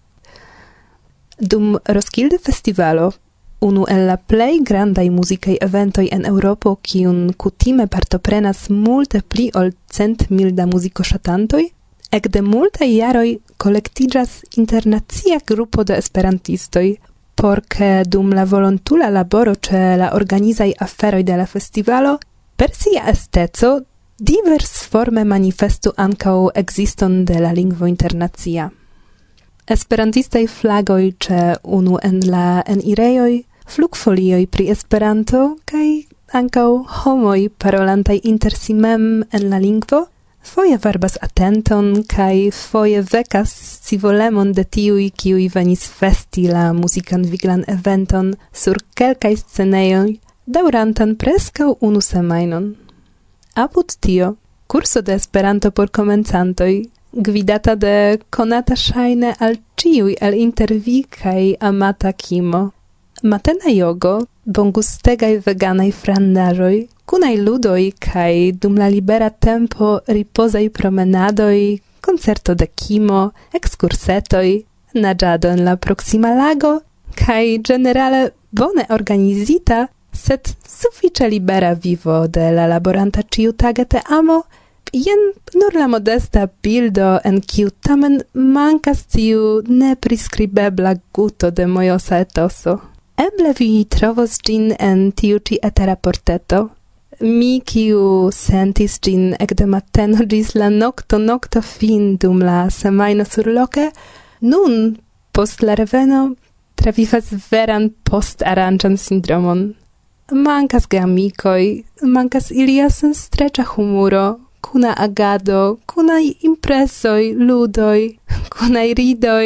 Dum Roskilde Festivalo, unu el la plej grandaj muzikaj eventoj en Eŭropo, kiun kutime partoprenas multe pli ol 100.000 da muzikoŝatantoj, ekde multaj jaroj kolektiĝas internacia grupo de esperantistoj, por ke dum la volontula laboro ĉe la organizaj aferoj de la festivalo, per sia esteco diversforme manifestu ankaŭ ekziston de la lingvo internacia. Esperantistaj flagoj ĉe unu en la enirejoj, flugfolioj pri Esperanto kaj ankaŭ homoj parolantaj inter si mem en la lingvo foje varbas atenton kaj foje vekas scivolemon de tiuj, kiuj venis festi la muzikan viglan eventon sur kelkaj scenejoj daŭrantan preskaŭ unu semajnon. Apud tio, kurso de Esperanto por komencantoj, gvidata de konata ŝajne al ĉiuj el inter vi kaj amata Kimo. Matena jogo, bongustegaj veganaj frandaĵoj, kunaj ludoj kaj dum la libera tempo ripozaj promenadoj, koncerto de Kimo, ekskursetoj, naĝado en la proksima lago kaj ĝenerale bone organizita, sed sufiĉe libera vivo de la laboranta ĉiutage teamo, jen nur la modesta bildo en kiu tamen mankas tiu nepriskribebla guto de mojosa etoso. Eble vi trovos ĝin en tiu ĉi etera porteto. Mi, kiu sentis ĝin ekde mateno ĝis la nokto fin dum la semajno surloke, nun, post la reveno, travivas veran postaranĝan sindromon. Mankas geamikoj, mankas ilia senstreĉa humuro, kuna agado, kunaj impresoj, ludoj, kunaj ridoj,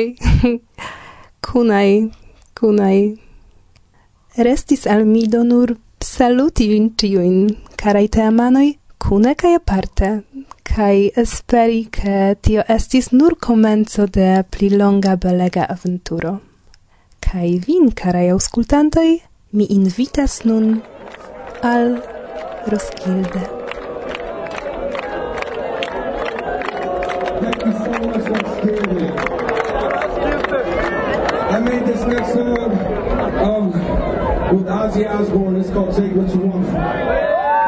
kunaj. Restis al mi do nur saluti vin ĉiujn, karaj teamanoj, kune kaj aparte, kaj esperi, ke tio estis nur komenco de pli longa belega aventuro. Kaj vin, karaj aŭskultantoj, mi invitas nun al Roskilde. Thank you so much for Roskilde. I made this next song with Ozzy Osbourne. It's called Take What You Want From Me.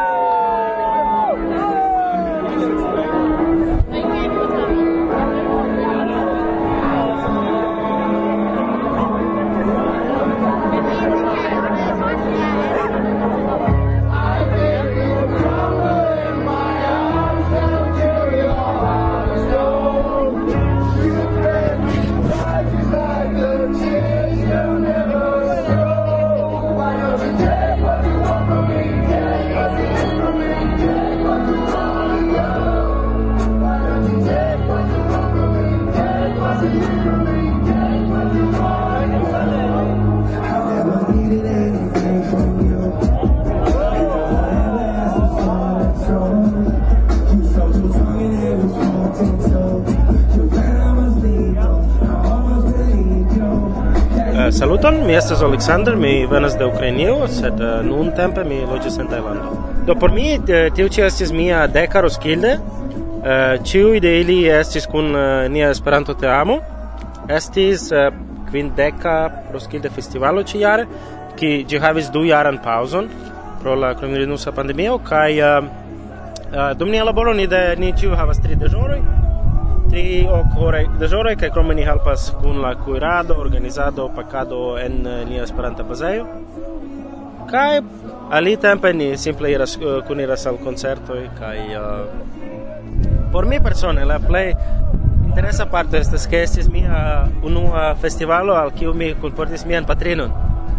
Saluton, mi estas Alexander, mi venas de Ukrainio, sed nun tempe mi loĝas en Tajlando. Do por mi tiu ĉi estis mia deka Roskilde. Ĉiuj de ili estis kun nia Esperanto-teamo. Estis kvindeka Roskilde festivalo ĉiujare, ĝi havis 2-jaran paŭzon pro la koronavirusa pandemio, kaj dum nia laboro ni ĉiuj havas 3 deĵoroj, 3 ok-horaj deĵoroj, kaj krome ni helpas kun la kuirado, organizado, pakado en nia Esperanta bazejo. Kaj alitempe ni simple kuniras al koncertoj, kaj por mi persone la plej interesa parto estas ke estis mia unua festivalo al kiu mi kunportis mian patrinon.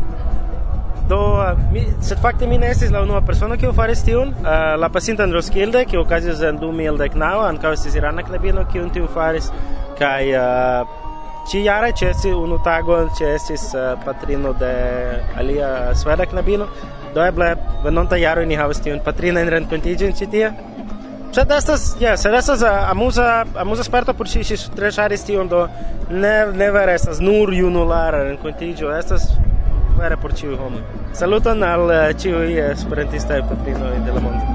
Sed fakte mi ne estis la unua persono kiu faris tiun. La pasintan Roskilde, kiu okazis en 2019, ankaŭ estis irana knabino kiun tiu faris, kaj ĉiujare ĉeestis unu tagon ĉeestis patrino de alia sveda knabino. Do eble venonta jaroj ni havas tiun patrinajn renkontiĝojn ĉi tie. Sed estas amuza sperto por ŝi tre ŝaris tion, do ne vere estas nur junulara renkontiĝo, estas vere por ĉiuj homoj. Saluton al ĉiuj esperantistaj patrinoj de la mondo.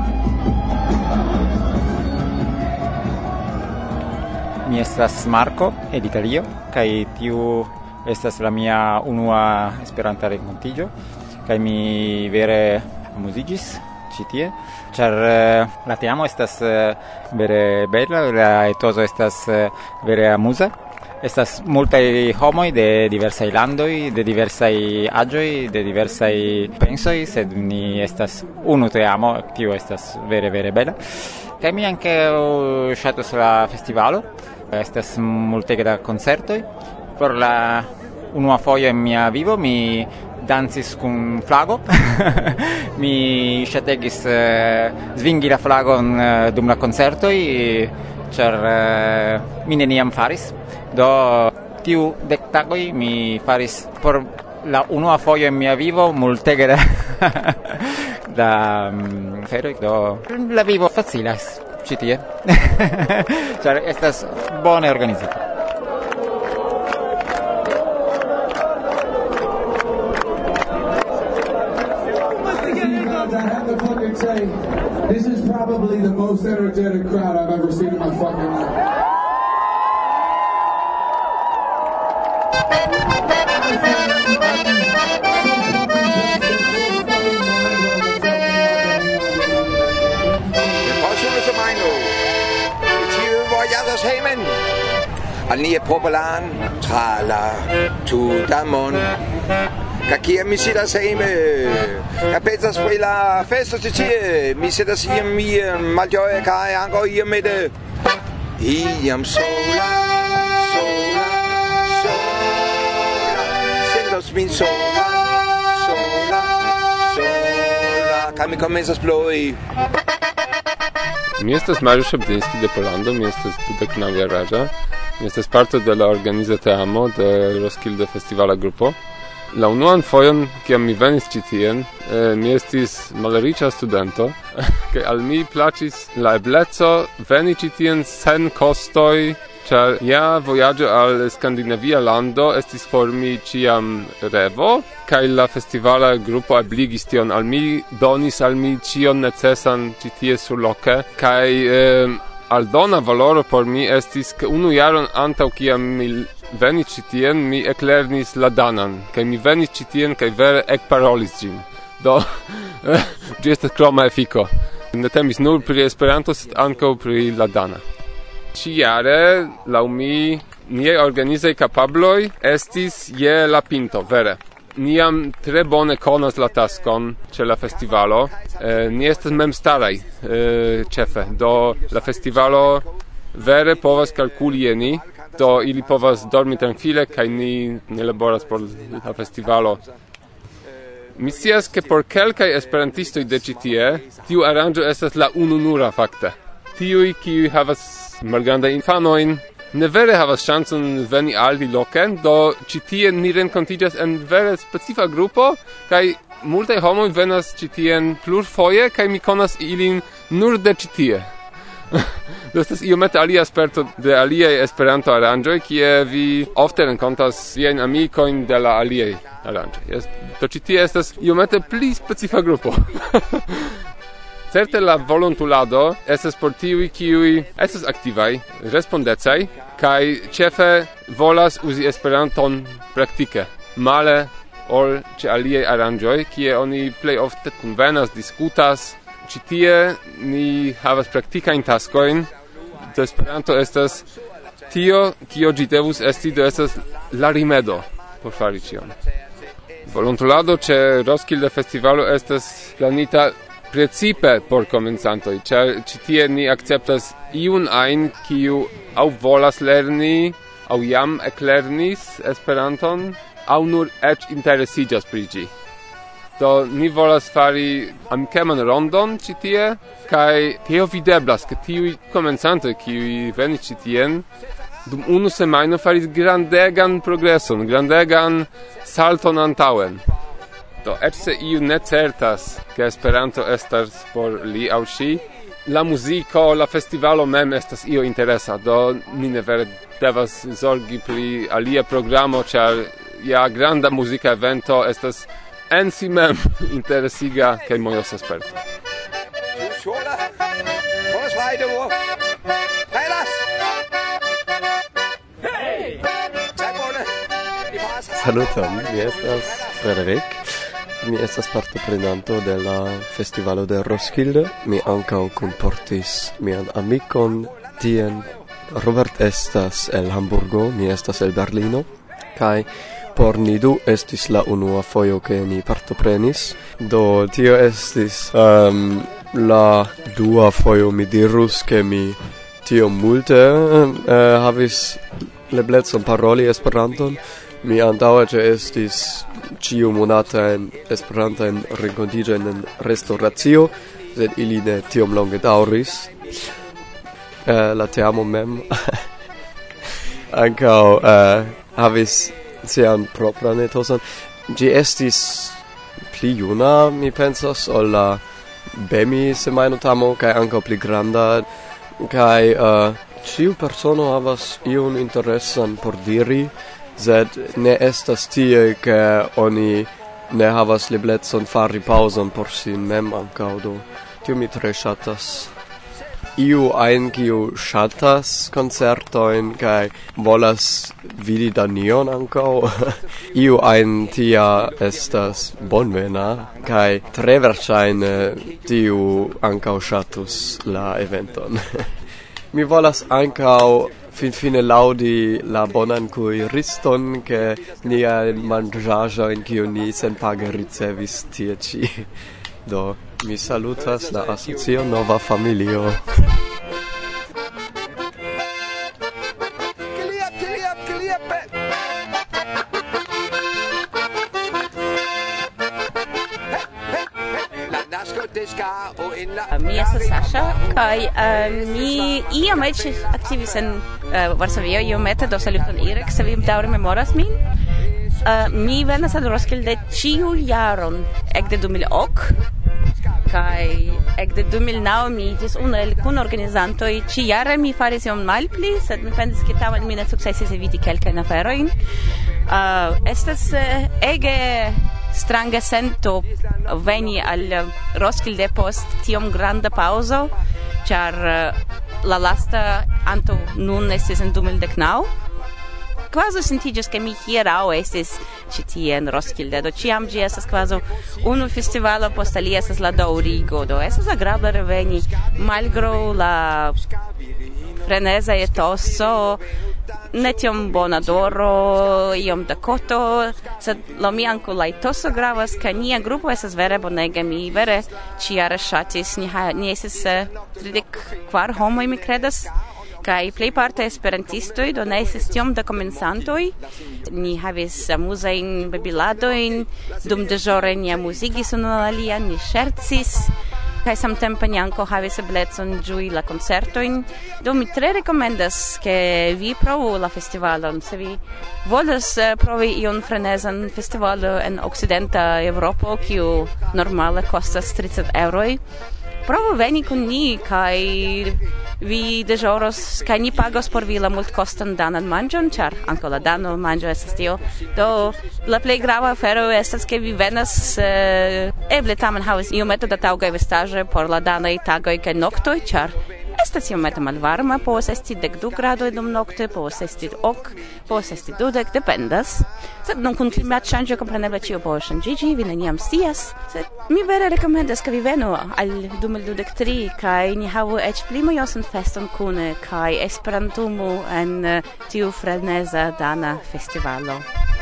Mi estas Marco el Italio, kaj tiu estas la mia unua Esperanta renkontiĝo, kaj mi vere amuziĝis ĉi tie, ĉar la teamo estas vere bela, la etoso estas vere amuza. Estas multaj homoj de diversaj landoj, de diversaj aĝoj, de diversaj pensoj, sed ni estas unu teamo, tio estas vere vere bela. Kaj mi ankaŭ ŝatas la festivalo. Estas multege da koncertoj. Por la unua fojo en mia vivo mi dancis kun flago. Mi ŝategis svingi la flagon dum la koncertoj, ĉar mi neniam faris. Do tiu 10 tagoj mi faris por la unua fojo en mia vivo multege da aferoj. Do la vivo facilas ĉi tie, ĉar estas bone organizita. This is probably the most energetic crowd I've ever seen in my fucking life. Al nie populan tra la tudamon. Kakia mi sidas hejme. Kapetas pri la festo ĉi tie. Mi sidas iam mi malĝoje kaj ankaŭ iomete iam sola. Sendos min sola. Kaj mi komencas plori. Mi estas Mariusz Szabdyński de Polando, mi estas 29-jara. Mi estas parto de la organiza teamo de Roskilde Festivala Grupo. La unuan fojon, kiam mi venis ĉi tien, mi estis malriĉa studento, kaj al mi plaĉis la ebleco veni ĉi tien sen kostoj, ĉar ja vojaĝo al skandinavia lando estis por mi ĉiam revo, kaj la festivala grupo ebligis tion al mi, donis al mi ĉion necesan ĉi tie surloke, kaj aldona valoro por mi estis, ke unu jaron antaŭ kiam mi venis ĉi tien, mi eklernis la danan, kaj mi venis ĉi tien kaj vere ekparolis ĝin. Do ĝi estas kroma efiko. Ne temis nur pri Esperanto, sed ankaŭ pri la dana. Ĉiujare, laŭ mi, niaj organizaj kapabloj estis je la pinto, vere. Niam tre bone konas la taskon ĉe la festivalo. Ni estas memstaraj ĉefe. Do la festivalo vere povas kalkuli je ni. Do ili povas dormi trankvile kaj ni ne laboras por la festivalo. Mi scias ke por kelkaj esperantistoj de ĉi tie tiu aranĝo estas la ununura fakte. Tiuj kiuj havas malgrandajn infanojn ne vere havas ŝancon veni aliloken, do ĉi tie ni renkontiĝas en vere specifa grupo kaj multaj homoj venas ĉi tien plurfoje kaj mi konas ilin nur de ĉi tie. Do estas iomete alia aspekto de aliaj Esperanto-aranĝoj, kie vi ofte renkontas viajn amikojn de la aliaj aranĝoj. Do ĉi tie estas iomete pli specifa grupo. Certe la volontulado estas por tiuj, kiuj estas aktivaj, respondecaj, kaj ĉefe volas uzi Esperanton praktike, male ol ĉe aliaj aranĝoj, kie oni plej ofte kunvenas, diskutas. Ĉi tie ni havas praktikajn taskojn, do Esperanto estas tio, kio ĝi devus esti, do estas la rimedo por fari ĉion. Volontulado ĉe Roskilde Festivalo estas planita precipe por komencantoj, ĉar ĉi tie ni akceptas iun ajn, kiu aŭ volas lerni, aŭ jam eklernis Esperanton, aŭ nur eĉ interesiĝas pri ĝi. Do ni volas fari amikeman rondon ĉi tie, kaj tio videblas, ke tiuj komencantoj, kiuj venis ĉi tien, dum unu semajno faris grandegan progreson, grandegan salton antaŭen. Do, eĉ se iu ne certas, ke Esperanto estas por li aŭ ŝi, la muziko, la festivalo mem estas io interesa, do ni ne vere devas zorgi pri alia programo, ĉar ja granda muzika evento estas en si mem interesiga kaj mojosa sperto. Saluton, mi estas Frederik. Mi estas partoprenanto de la festivalo de Roskilde. Mi ankaŭ kunportis mian amikon tien. Robert estas el Hamburgo, mi estas el Berlino. Kaj por ni du estis la unua fojo ke ni partoprenis. Do tio estis la dua fojo, mi dirus, ke mi tiom multe havis leblecon paroli Esperanton. Mi antaŭe estis ĉiu monatajn Esperantajn renkontiĝojn en restoracio, sed ili ne tiom longe daŭris. La teamo mem ankaŭ havis sian propran etoson. Ĝi estis pli juna, mi pensas, ol la Bemi semajnotamo, kaj ankaŭ pli granda, kaj ĉiu persono havas iun interesan por diri, sed ne estas tie, ke oni ne havas liblecon fari pauzon por sin mem ankaŭ, do tio mi tre ŝatas. Iu ajn kiu ŝatas koncertojn kaj volas vidi Danion ankaŭ, iu ajn tia estas bonvena, kaj tre verŝajne tiu ankaŭ ŝatus la eventon. Mi volas ankaŭ finfine laudi la bonan kuiriston, ke niaj manĝaĵojn, kiu ni senpage ricevis tie ĉi. Do mi salutas la asocio Nova Familio. Mi estas Sasha, kaj mi iom eĉ aktivis en Varsovio iomete, do saluton Irek, se vi daŭre memoras min. Mi venas al Roskilde ĉiu jaron ekde 2008, kaj ekde 2009 mi iĝis unu el kunorganizantoj. Ĉiujare mi faris iom malpli, sed mi pensis, ke tamen mi ne sukcesis eviti kelkajn aferojn. Estas ege strange sento veni al Roskilde post tiom granda pauzo, ĉar la lasta antaŭ nun estis en 2019. Kvazaŭ sentiĝas, ke mi hieraŭ estis ĉi tie en Roskilde, do ĉiam ĝi estas kvazaŭ unu festivalo post alia estas la daŭrigo, do estas agrable reveni malgraŭ la freneza etoso, ne tiom bona odoro, iom da koto, sed la mi ankaŭ la etoso gravas, kaj nia grupo estas vere bonega, mi vere ĉiujare ŝatis, ni estis 34 homoj, mi kredas, kaj plejparte esperantistoj, do ne estis tiom da komencantoj. Ni havis amuzajn babiladojn, dum deĵore ni amuzigis unu la alian, ni ŝercis, kaj samtempe ni ankaŭ havis eblecon ĝui la koncertojn. Do mi tre rekomendas, ke vi provu la festivalon, se vi volas provi iun frenezan festivalo en okcidenta Eŭropo, kiu normale kostas 30 €. provu veni kun ni kai vi deĵoros kaj ni pagos por vi la multkostan danan manĝon, ĉar ankaŭ la dano manĝo estas tio. Do la plej grava afero estas ke vi venas eble tamen havas iomete da taŭgaj vestaĵoj por la danaj tagoj kaj noktoj, ĉar estas iomete malvarma, povas esti 12 gradoj dum nokte, povas esti 8, povas esti 20, dependas. Sed nun kun klimatŝanĝo kompreneble ĉio povas ŝanĝiĝi, vi neniam scias. Sed mi vere rekomendas, ke vi venu al 2023 kaj ni havu eĉ pli mojosan feston kune kaj esperantumu en tiu freneza dana festivalo.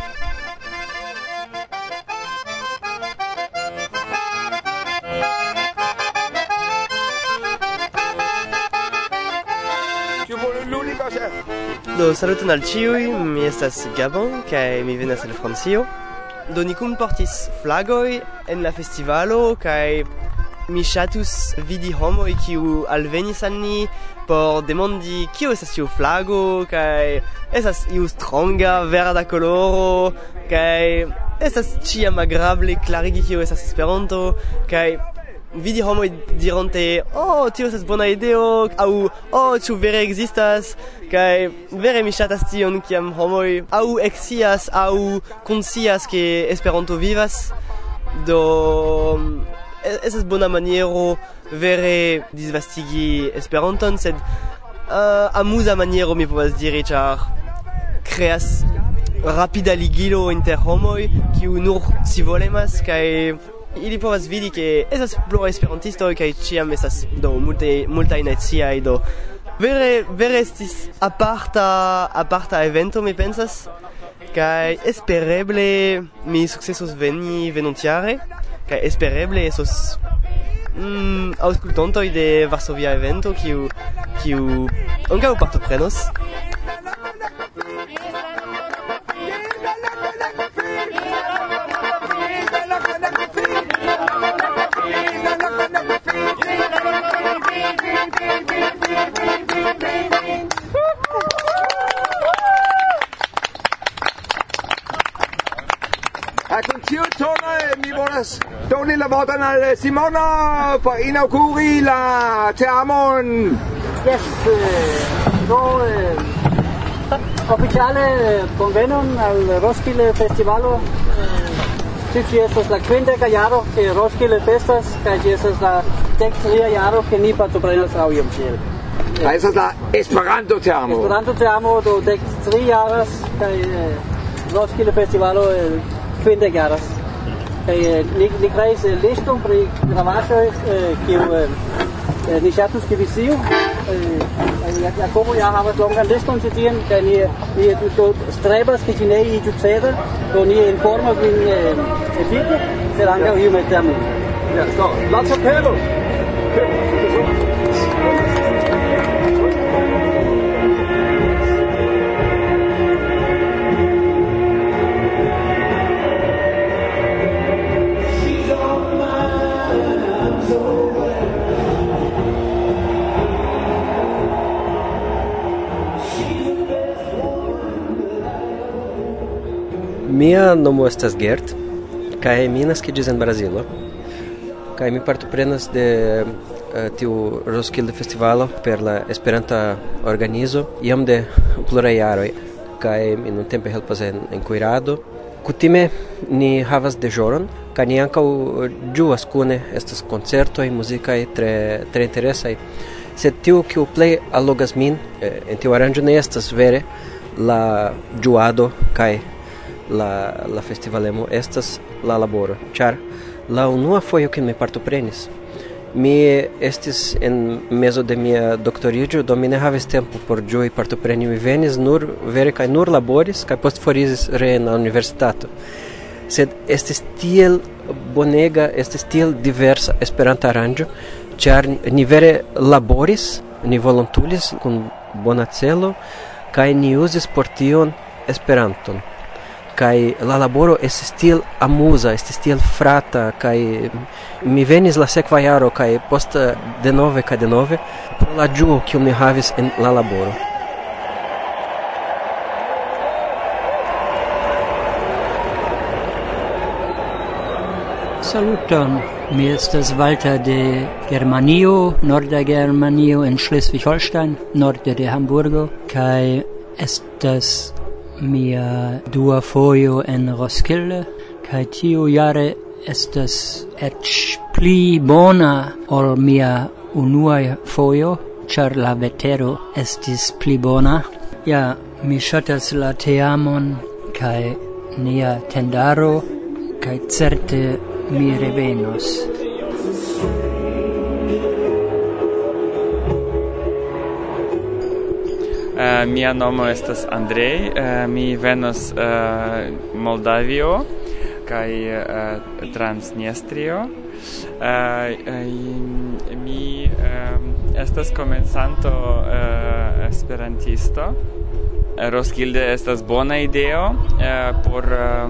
Do saluton al ĉiuj, mi estas Gabon kaj mi venas el Francio. Do ni kunportis flagoj en la festivalo kaj mi ŝatus vidi homoj kiu alvenis al ni por demondi kio estas tiu flago kaj estas iu stronga verda koloro kaj estas ĉiam agrable klarigi kio estas Esperanto kaj vidi homoj dironte tio estas bona ideo aŭ ĉu vere ekzistas kaj vere mi ŝatas tion kiam homoj aŭ ekscias aŭ konscias ke Esperanto vivas. Do estas bona maniero vere disvastigi Esperanton, sed amuza maniero mi povas diri, ĉar kreas rapida ligilo inter homoj kiu nur scivolemas kaj ili povas vidi ke estas pluraj esperantistoj kaj ĉiam estas do multaj naciaj, do vere estis aparta evento, mi pensas, kaj espereble mi sukcesos veni venontjare kaj espereble estos aŭskultantoj de Varsovia evento kiu ankaŭ partoprenos. Kun tiu tono mi volas doni la voton al Simona por inauguri la teamon. Yes, oficiale bonvenon al Roskilde Festivalo. Ĝi estas la 50. jaro ke Roskilde festas kaj ĝi estas la 13. jaro ke ni partoprenas aŭ iom tiel. Estas la Esperanto-teamo. Esperanto-teamo do 13 jaras kaj Roskilde Festivalo 50 jaras. Ni kreis liston pri gravaĵoj kiu ni ŝatus ke vi sciu. Jakobo ja havas longan liston ĉi tien kaj ni strebas ke ĝi ne iĝu ceda, do ni informas vin efike, sed ankaŭ iomete amuze. Ja, do la kapelo. Mia nomo estas Gert, kaj mi naskiĝis en Brazilo, kaj mi partoprenas de tiu Roskilde Festivalo per la Esperanta organizo iam de pluraj jaroj, kaj mi nuntempe helpas en kuirado. Kutime ni havas deĵoron, kaj ni ankaŭ ĝuas kune, estas koncertoj muzikaj tre interesaj, sed tiu kiu plej allogas min en tiu aranĝo ne estas vere la ĝuado kaj la festivalemo, estas la laboro, ĉar la unua fojo kiam mi partoprenis, mi estis en mezo de mia doktoriĝo, do mi ne havis tempo por ĝui partopreni. Mi venis nur vere kaj nur laboris kaj post foriris reen al universitato. Sed estis tiel bonega, estis tiel diversa Esperanta aranĝo, ĉar ni vere laboris, ni volontulis kun bona celo kaj ni uzis por tion Esperanton. Kai la laboro estis tiel amuza, estis tiel frata, kai mi venis la sekva jaro kai post denove pro la ĝuo kiun mi havis en la laboro. Saluton, Mi estas Walter de Germanio, norda Germanio en Schleswig-Holstein, norde de Hamburgo, kaj estas mia dua fojo en Roskilde, kaj tiu jare estas eĉ pli bona ol mia unua fojo, ĉar la vetero estis pli bona. Ja, mi ŝatas la teamon kaj nia tendaro, kaj certe mi revenos. Mia nomo estas Andrej, mi venos Moldavio kaj Transnistrio. Mi estas komencanto esperantisto. Roskilde estas bona ideo por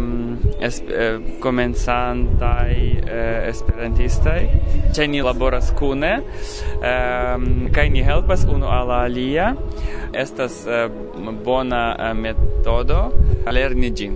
komencantaj esperantistoj. Ĉe ni laboras kune kaj ni helpas unu al la alia. Estas bona metodo lerni ĝin.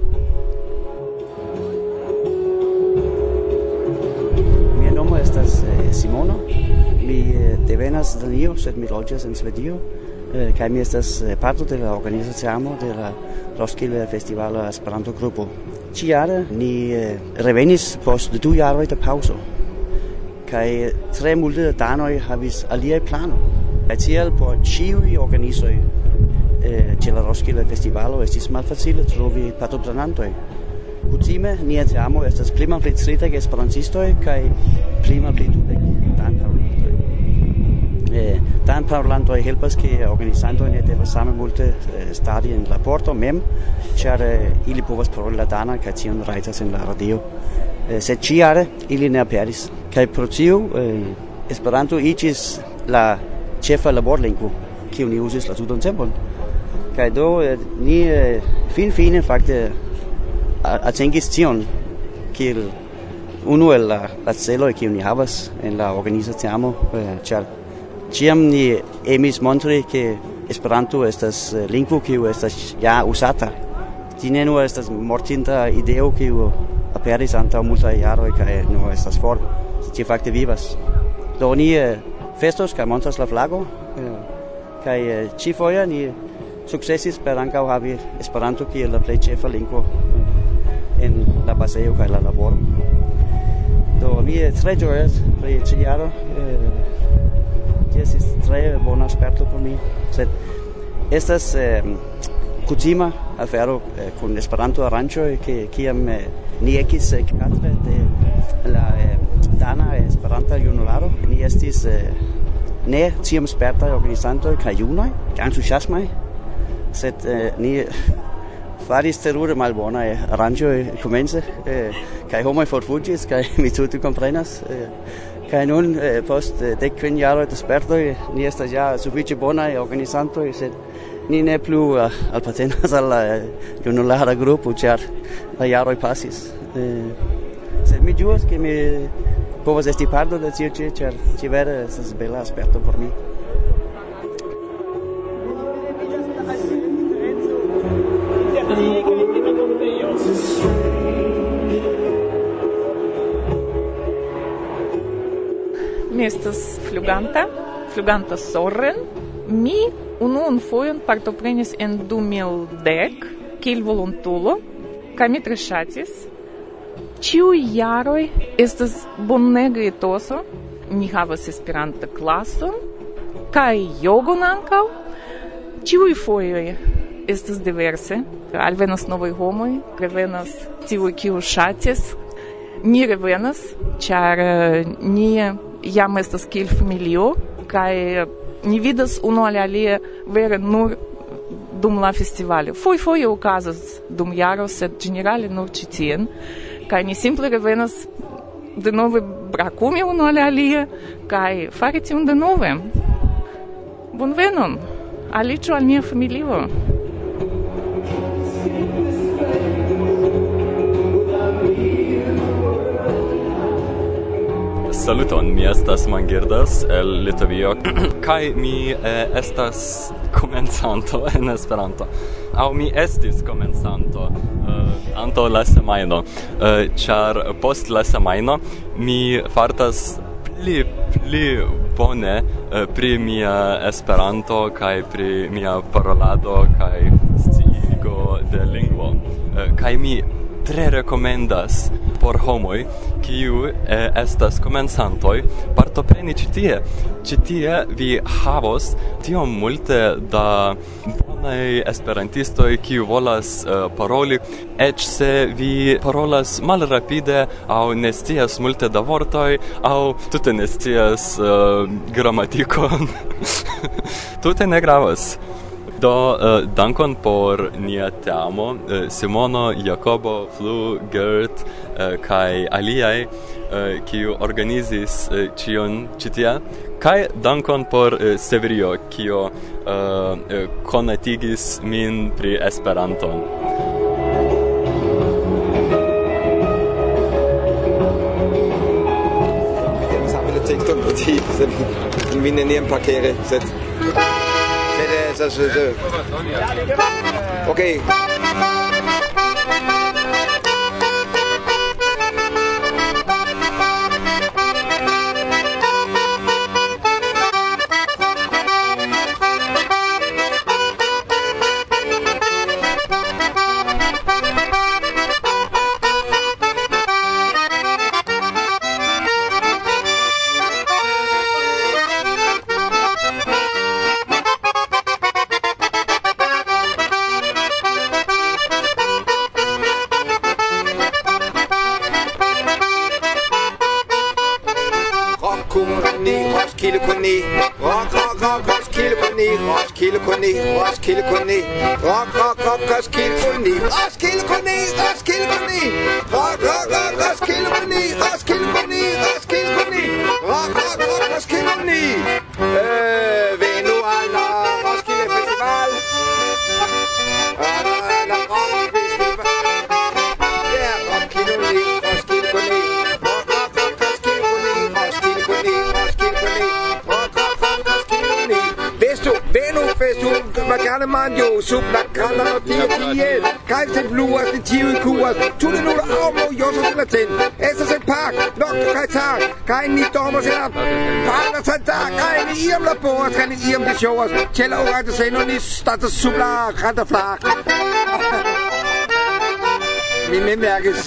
Mia nomo estas Simono. Mi devenas Danio, sed mi loĝas en Svedio. Kaj mi estas parto de la organizaciamo de la Roskilde Festivalo Esperanto Grupo. Ĉiare ni revenis post 2 jaroj de paŭzo. Kaj tre multe da danoj havis aliaj planoj. Kaj tiel por ĉiuj organizoj ĉe la Roskilde Festivalo estis malfacile trovi partoprenantoj. Kutime nia teamo estas pli malpli 30 esperantistoj kaj pli malpli 20 danparolantoj. Danparolantoj helpas ke organizantoj ne devas same multe stari en la porto mem, ĉar ili povas paroli la dana kaj tion rajtas en la radio. Sed ĉiare ili ne aperis. Kaj pro tio Esperanto iĝis la ĉefa laborlingvo, kiu ni uzis la tutan tempon. Kaj do ni finfine fakte atingis tion kiel unu el la celoj kiu ni havas en la organizaciamo, ĉar ĉiam ni emis montri ke Esperanto estas lingvo kiu estas ja uzata. Ĝi ne nur estas mortinta ideo kiu aperis antaŭ multaj jaroj kaj nur estas for. Ĝi fakte vivas. Do ni festos kaj montras la flago kaj ĉifoje ni sukcesis per ankaŭ havi Esperanto kiel la plej ĉefa lingvo en la pasejo kaj la laboro. Do mi tre ĝojas pri ĉi jaro. Ĝi estis tre bona sperto por mi, sed estas kutima afero kun Esperanto-aranĝoj, kiam ni ekis ekpatre de la dana Esperanta junularo. Ni estis ne tiam spertaj organizantoj kaj junoj, kaj entuziasmaj, sed ni faris terure malbonaj aranĝoj komence, kaj homoj forfuĝis, kaj mi tute komprenas. Kaj nun, post 15 jaroj de spertoj, ni estas ja sufiĉe bonaj organizantoj, sed ni ne plu apartenas al la junulara grupo, ĉar la jaroj pasis. Sed mi ĝuas, ke mi povas esti parto de tio ĉi, ĉar ĝi vere estas bela sperto por mi. Mi estas fluganta Soren. Mi unuan fojon partoprenis en 2010 kiel volontulo, kaj mi tre ŝatis. Ĉiuj jaroj estas bonega etoso. Ni havas Esperanta klason kaj jogon ankaŭ. Ĉiuj fojoj estas diverse. Alvenas novaj homoj, revenas tiuj, kiuj ŝatis. Ni revenas, ĉar ni jam estas kiel familio, kaj ni vidas unu al alia vere nur dum la festivalo. Foje okazas dum jaro, sed ĝenerale nur ĉi tien, kaj ni simple revenas denove brakumi unu al alia, kaj fari tion denove. Bonvenon, aliĝu al nia familio. Saluton, mi estas Mangirdas el Litovio, kai mi estas komencanto en Esperanto. Au mi estis komencanto antaŭ la semajno, ĉar post la semajno mi fartas pli bone pri mia Esperanto kaj pri mia parolado kaj sciigo de lingvo. Kaj mi tre rekomendas por homoj kiu estas komencantoj partopreni ĉi tie. Ĉi tie vi havos tiom multe da bonaj esperantistoj kiu volas paroli, eĉ se vi parolas malrapide aŭ ne scias multe da vortoj aŭ tute ne scias gramatikon. Tute ne gravas. Do, dankon por nia teamo, Simono, Jakobo, Flu, Gert, kai aliai, kiu organizis cion citia, kai dankon por Severio, kiu konatigis min pri Esperanto. Vi neniam parkere, sed okay. Tjälla och rätta sig någon nyss att subla rätta flak. Min märkes.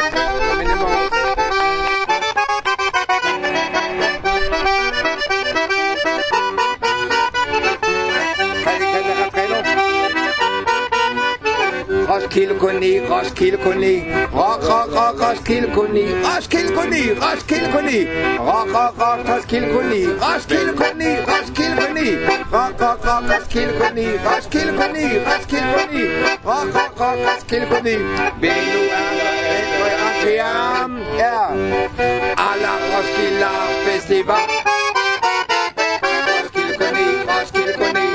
Roskilde Koni, Roskilde Koni, Roskilde Koni, Roskilde Koni, Roskilde Koni, Roskilde Koni, Roskilde Koni, Roskilde Koni, Roskilde Koni, Roskilde Koni, Roskilde Koni, Roskilde Koni. Vil nu alle til ham, ja, alla Roskilde Festival. Roskilde Koni, Roskilde Koni,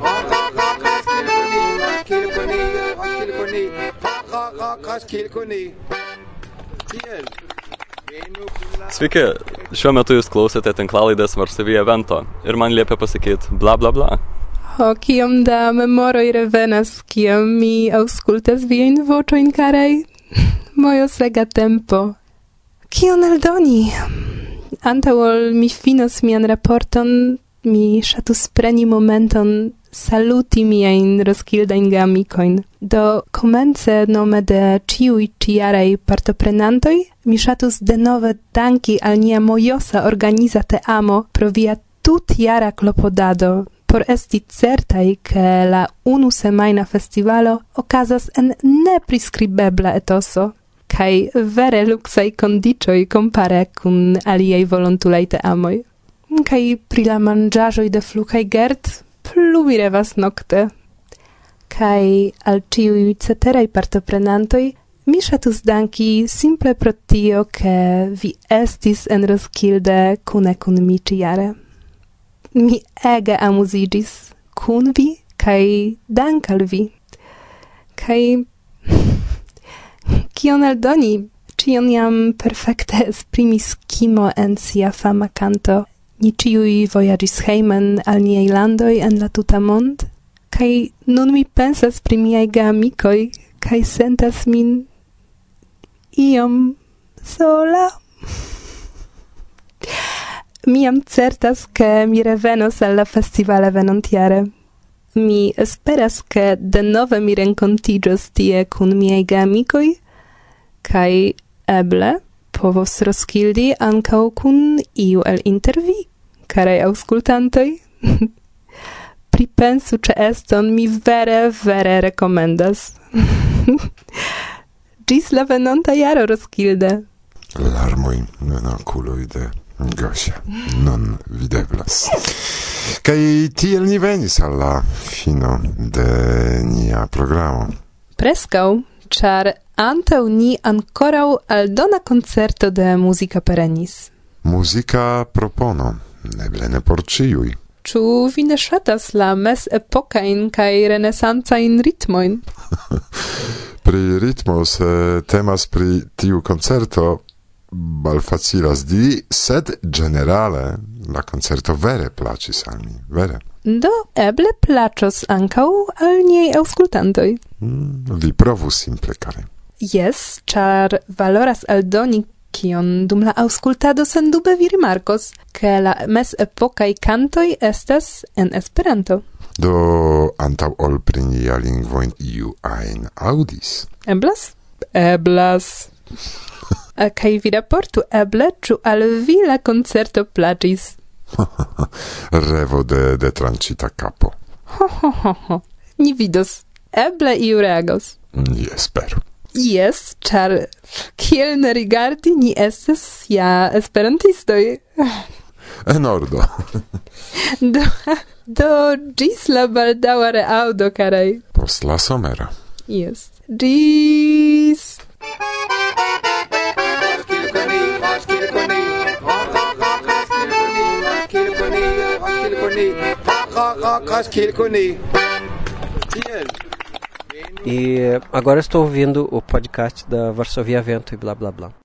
Sveiki, šiuo metu jūs klausėte tinklalaidės Varsovija evento ir man liepia pasakyti bla bla bla. O, kiom da memoroj revenas, kiam mi aŭskultas viajn voĉojn karaj, mojosega tempo. Kion eldoni? Antaŭ ol mi finos mian raporton, mi ŝatus preni momenton saluti miajn roskildajn geamikojn. Do komence nome de ĉiuj ĉijaraj partoprenantoj, mi ŝatus denove danki al nia mojosa organiza teamo pro via tutjara klopodado, por esti certaj, ke la unusemajna festivalo okazas en nepriskribebla etoso, kaj vere luksaj kondiĉoj kompare kun aliaj volontulaj teamoj. Kaj pri la manĝaĵoj de Flu kaj Gert plu mi revas nokte. Kaj al ĉiuj ceteraj partoprenantoj mi ŝatus danki simple pro tio, ke vi estis en Roskilde kune kun mi ĉijare. Mi ege amuziĝis kun vi kaj dank al vi. Kaj kion eldoni? Cion jam perfekte esprimis kimo en sia fama canto. Ni ciui voyagis heimen al niei landoi en la tuta mond, kai nun mi pensas pri miei geamicoi, kai sentas min iom sola. Mi am certas che mi revenos al la festivale venontiere. Mi esperas che de nove mi rencontigios tie kun miei geamicoi, kai eble povos roskildi ancau kun iu el intervi, carei auscultantoi. Pripensu ce eston mi vere, vere recomendas. Gis la venonta jaro, Roskilde. Larmoi en oculoi de Gosia non videblas. Kai tiel ni venis alla fino de nia programo. Prescau, char antau ni ancorau aldona concerto de musica perennis. Musica propono, neble ne por ciui. Ciu vi ne shatas la mes epocain kai renesanzain ritmoin? Pri ritmo se temas pri tiu concerto malfacilas diri, sed generale la concerto vere placis al mi, vere. Do eble placos ancau al niei auscultantoi. Vi provu simple, care. Yes, char valoras aldoni kion dum la auscultado sendube vi rimarcos, che la mes epocai cantoi estas en Esperanto. Do antau ol pri nia lingvoin iu ein audis? Eblas? Eblas. Kai vi raportu eble, ciu al vi la concerto placis? Revo de trancita capo. Ni vidos. Eble iu reagos. Esperu. Yes, char kiel ne rigardi ni estes ja esperantistoi. En ordo. Do gis la baldaua reaudo, carai. Post la somera. Yes. Gis! E agora estou ouvindo o podcast da Varsovia Vento e blá blá blá.